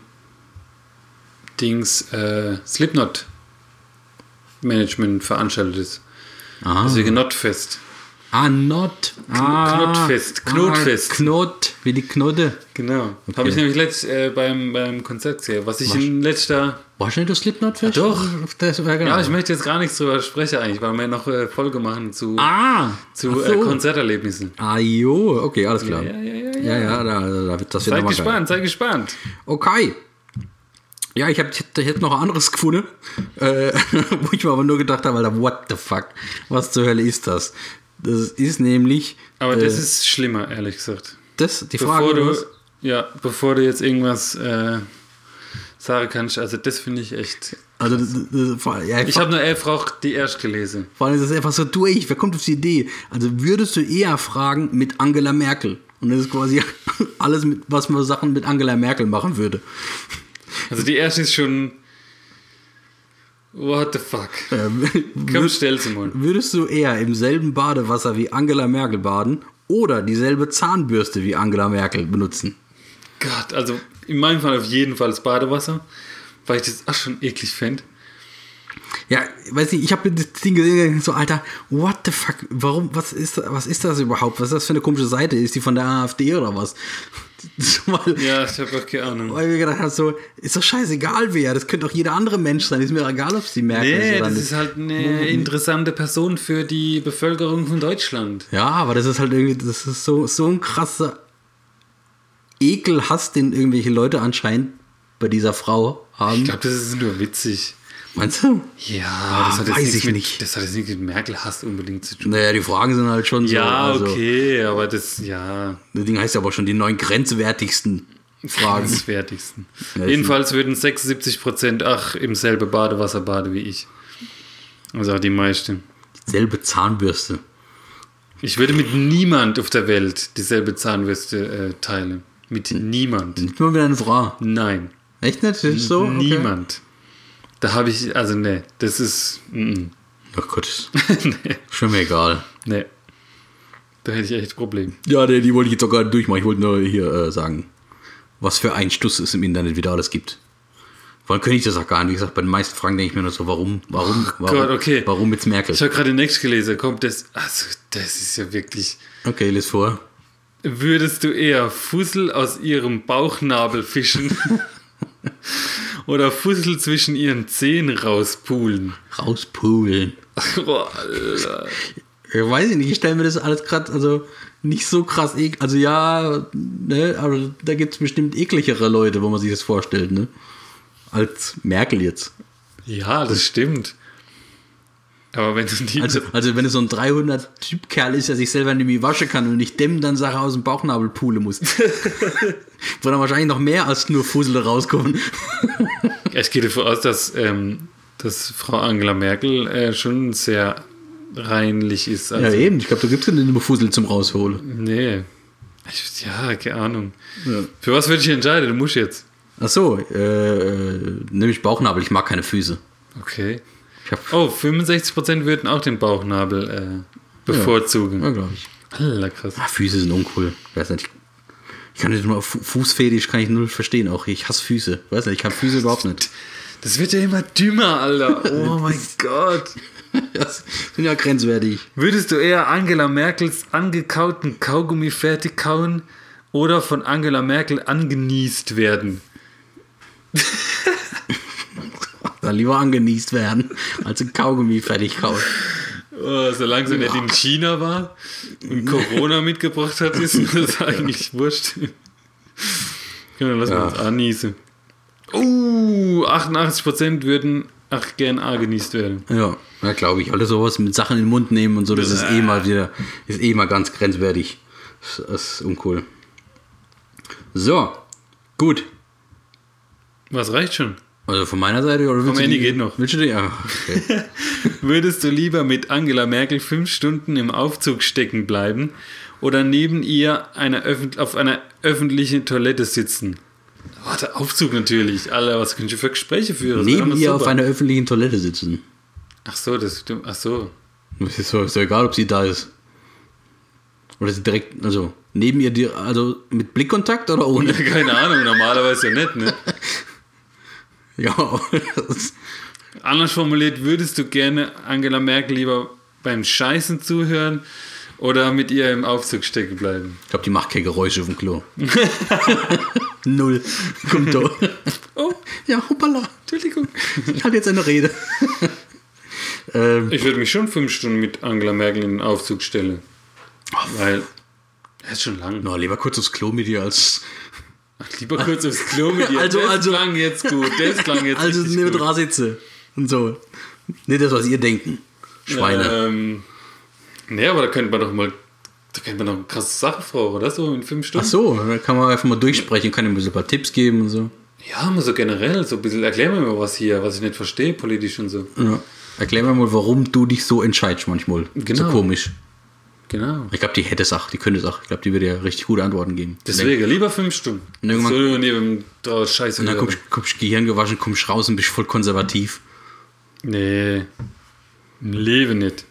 Dings, äh, Slipknot Management veranstaltet ist. Aha. Deswegen Notfest. Ah, Not. Ah, Knotfest. Knotfest. Ah, Knot, wie die Knote. Genau. Okay. Habe ich nämlich letzt, äh, beim, beim Konzert gesehen. Was ich Was? in letzter... Warst du nicht das Slipknot-Fest? Doch. Das, ja, genau. Ja, ich möchte jetzt gar nichts drüber sprechen eigentlich, weil wir noch äh, Folge machen zu, Ah! zu ach so. äh, Konzerterlebnissen. Ah, jo, okay, alles klar. Ja, ja, ja, ja. Ja, ja, da, da wird das Sei wieder mal geil. gespannt, sei gespannt. Okay. Ja, ich, hab, ich, hätte, ich hätte noch ein anderes gefunden, äh, wo ich mir aber nur gedacht habe, Alter, what the fuck? Was zur Hölle ist das? Das ist nämlich... Aber äh, das ist schlimmer, ehrlich gesagt. das, die Frage... Bevor du, was- ja, bevor du jetzt irgendwas äh, sagen kannst, also das finde ich echt... also, das, das, das, ja, Ich habe nur elf Rauch die erst gelesen. vor allem ist das einfach so durch. Wer kommt auf die Idee? Also würdest du eher fragen mit Angela Merkel? Und das ist quasi alles, mit, was man Sachen mit Angela Merkel machen würde. Also die erste ist schon... What the fuck? Ähm, Komm, stell sie mal. Würdest du eher im selben Badewasser wie Angela Merkel baden oder dieselbe Zahnbürste wie Angela Merkel benutzen? Gott, also in meinem Fall auf jeden Fall das Badewasser, weil ich das auch schon eklig fände. Ja, weiß nicht, ich habe das Ding gesehen, so, Alter, what the fuck, warum, was ist, was ist das überhaupt? Was ist das für eine komische Seite? Ist die von der AfD oder was? weil, Ja, ich habe auch keine Ahnung. weil ich mir gedacht habe, so, ist doch scheißegal wer, das könnte doch jeder andere Mensch sein, ist mir egal, ob es die Merkel ist Nee, oder das nicht. ist halt eine interessante Person für die Bevölkerung von Deutschland. Ja, aber das ist halt irgendwie, das ist so, so ein krasser Ekelhass, den irgendwelche Leute anscheinend bei dieser Frau haben. Ich glaube, das ist nur witzig. Meinst du? Ja, das hat jetzt weiß nichts ich mit, nicht. Das hat jetzt nichts mit Merkel-Hass unbedingt zu tun. Naja, die Fragen sind halt schon so. Ja, also, okay, aber das, ja, Das Ding heißt ja aber schon die neun grenzwertigsten Fragen. das Fertigsten. Ja, Jedenfalls würden sechsundsiebzig Prozent ach im selben Badewasser baden wie ich. Also die meisten. Selbe Zahnbürste. Ich würde mit niemand auf der Welt dieselbe Zahnbürste äh, teilen. Mit niemand. Nicht mal wieder eine Frau. Nein. Echt nicht? Ist so? Okay. Niemand. Da habe ich, also ne, das ist, mm, Ach Gott, nee, schon mir egal. nee. Da hätte ich echt ein Problem. Ja, die, die wollte ich jetzt auch gar nicht durchmachen. Ich wollte nur hier äh, sagen, was für ein Stuss es im Internet wieder alles gibt. Vor allem könnte ich das auch gar nicht. Wie gesagt, bei den meisten Fragen denke ich mir nur so, warum, warum, warum, Gott, okay. warum jetzt Merkel? Ich habe gerade den Next gelesen, kommt das, also das ist ja wirklich, Okay, lies vor. würdest du eher Fussel aus ihrem Bauchnabel fischen oder Fussel zwischen ihren Zähnen rauspulen? Rauspulen. Boah, Alter. Ich weiß nicht, ich stelle mir das alles gerade also nicht so krass eklig. Also ja, ne, aber da gibt es bestimmt ekligere Leute, wo man sich das vorstellt, ne? Als Merkel jetzt. Ja, das stimmt. Aber wenn du die... Also, also wenn es so ein dreihundert-Typ-Kerl ist, der sich selber nicht mehr waschen kann und nicht dem dann Sachen aus dem Bauchnabel pulen muss. Wo dann wahrscheinlich noch mehr als nur Fussel rauskommen. Ich gehe davon aus, dass, ähm, dass Frau Angela Merkel äh, schon sehr reinlich ist. Also, Ja eben, ich glaube, da gibt es keine Fussel zum Rausholen. Nee. Ich, ja, keine Ahnung. Ja. Für was würde ich entscheiden? Du musst jetzt. Ach so, äh, nämlich Bauchnabel, ich mag keine Füße. Okay. Ich hab, Oh, fünfundsechzig Prozent würden auch den Bauchnabel äh, bevorzugen. ja, glaube ich. Alter, krass. Ah, Füße sind uncool. Weiß nicht. Ich kann nicht mal Fu- Fußfetisch kann ich null verstehen. Auch ich hasse Füße. Weiß nicht, ich kann Füße überhaupt nicht. Das wird ja immer dümmer, Alter. Oh mein Gott. Das sind ja grenzwertig. Würdest du eher Angela Merkels angekauten Kaugummi fertig kauen oder von Angela Merkel angenießt werden? Dann lieber angenießt werden, als ein Kaugummi fertig kauen. Oh, solange sie nicht in China war und Corona mitgebracht hat, ist mir das eigentlich wurscht. Ja, dann lassen wir Ja. uns anniesen. Uh, achtundachtzig Prozent würden ach gern angenießt werden. Ja, ja glaube ich. Alles sowas mit Sachen in den Mund nehmen und so, das ist eh mal wieder, ist eh mal ganz grenzwertig. Das, das ist uncool. So, gut. Was reicht schon? Also von meiner Seite oder Vom willst du Ende die- geht noch. Willst du die? Ja, okay. Würdest du lieber mit Angela Merkel fünf Stunden im Aufzug stecken bleiben oder neben ihr einer öffent- auf einer öffentlichen Toilette sitzen? Oh, der Aufzug natürlich. Alter, was können ich für Gespräche führen? Das wäre Neben doch ihr super. auf einer öffentlichen Toilette sitzen. Ach so, das stimmt. Ach so. Das ist so, ist doch egal, ob sie da ist. Oder sie direkt, also neben ihr, die- also mit Blickkontakt oder ohne? Keine Ahnung, normalerweise ja nicht, ne? Ja, das, Anders formuliert, würdest du gerne Angela Merkel lieber beim Scheißen zuhören oder mit ihr im Aufzug stecken bleiben? ich glaube, die macht keine Geräusche auf dem Klo. Null. Kommt doch. Oh, Ja, hoppala. Entschuldigung. Ich halte jetzt eine Rede. ähm, Ich würde mich schon fünf Stunden mit Angela Merkel in den Aufzug stellen. Weil, er ist schon lang. na, lieber kurz aufs Klo mit dir als. Lieber kurz aufs Klo mit dir. Also- das also- klang jetzt gut. Das klang jetzt Also richtig neben gut. dran sitze. Und so. Nicht das, was ihr denken. Schweine. Ähm, nee, aber da könnte man doch mal, da könnte man noch eine krasse Sache fragen, oder so, in fünf Ach Stunden. so, dann kann man einfach mal durchsprechen, kann ihm ein paar Tipps geben und so. Ja, mal so generell, so ein bisschen, erklär mir mal was hier, was ich nicht verstehe, politisch und so. Ja. Erklär mir mal, warum du dich so entscheidest manchmal. Genau. So komisch. Genau. Ich glaube, die hätte es auch, die könnte es auch. Ich glaube, die würde ja richtig gute Antworten geben. Deswegen, lieber fünf Stunden. Und irgendwann- so neben draus Scheiße. Und dann hören. kommst du Gehirn gewaschen, kommst raus und bist voll konservativ. Nee. Im Leben nicht.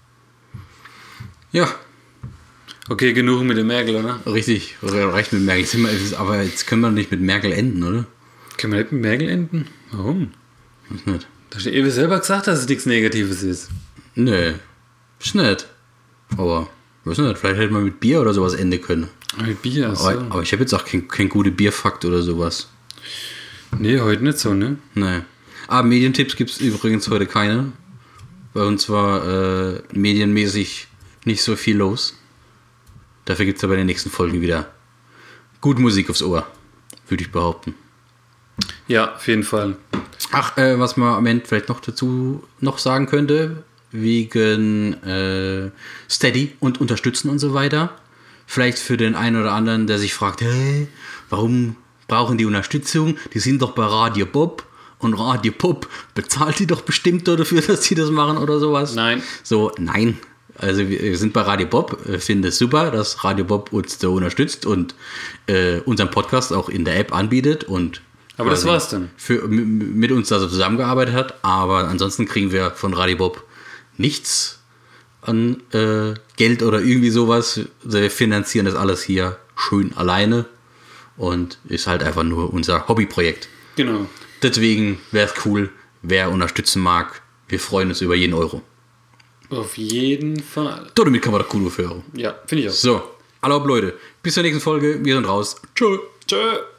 Ja, Okay, genug mit der Merkel, oder? richtig. Reicht mit Merkel. Jetzt sind wir- Aber jetzt können wir nicht mit Merkel enden, oder? Können wir nicht mit Merkel enden? Warum? Weiß nicht. Da hast du eben selber gesagt, dass es nichts Negatives ist. Nee, ist nicht. Aber, weiß nicht, vielleicht hätte man mit Bier oder sowas enden können. Mit Bier, so. Aber, aber ich habe jetzt auch kein, kein gute Bierfakt oder sowas. Nee, heute nicht so, ne? Nee. Ah, Medientipps gibt es übrigens heute keine. Bei uns war äh, medienmäßig nicht so viel los. Dafür gibt es aber in den nächsten Folgen wieder gut Musik aufs Ohr, würde ich behaupten. Ja, auf jeden Fall. Ach, äh, was man am Ende vielleicht noch dazu noch sagen könnte, wegen äh, Steady und Unterstützen und so weiter. Vielleicht für den einen oder anderen, der sich fragt, hey, warum brauchen die Unterstützung? Die sind doch bei Radio Bob und Radio Bob bezahlt die doch bestimmt dafür, dass die das machen oder sowas. Nein. So, nein. Also wir wir sind bei Radio Bob, äh, finde es super, dass Radio Bob uns so unterstützt und äh, unseren Podcast auch in der App anbietet und Aber das quasi war's dann. Für, m- mit uns da so zusammengearbeitet hat, aber ansonsten kriegen wir von Radio Bob nichts an äh, Geld oder irgendwie sowas. Also wir finanzieren das alles hier schön alleine und ist halt einfach nur unser Hobbyprojekt. Genau. Deswegen wäre es cool, wer unterstützen mag. Wir freuen uns über jeden Euro. Auf jeden Fall. Damit kann man doch cool aufhören. Ja, finde ich auch. So, hallo Leute, bis zur nächsten Folge. Wir sind raus. Tschö. Tschö.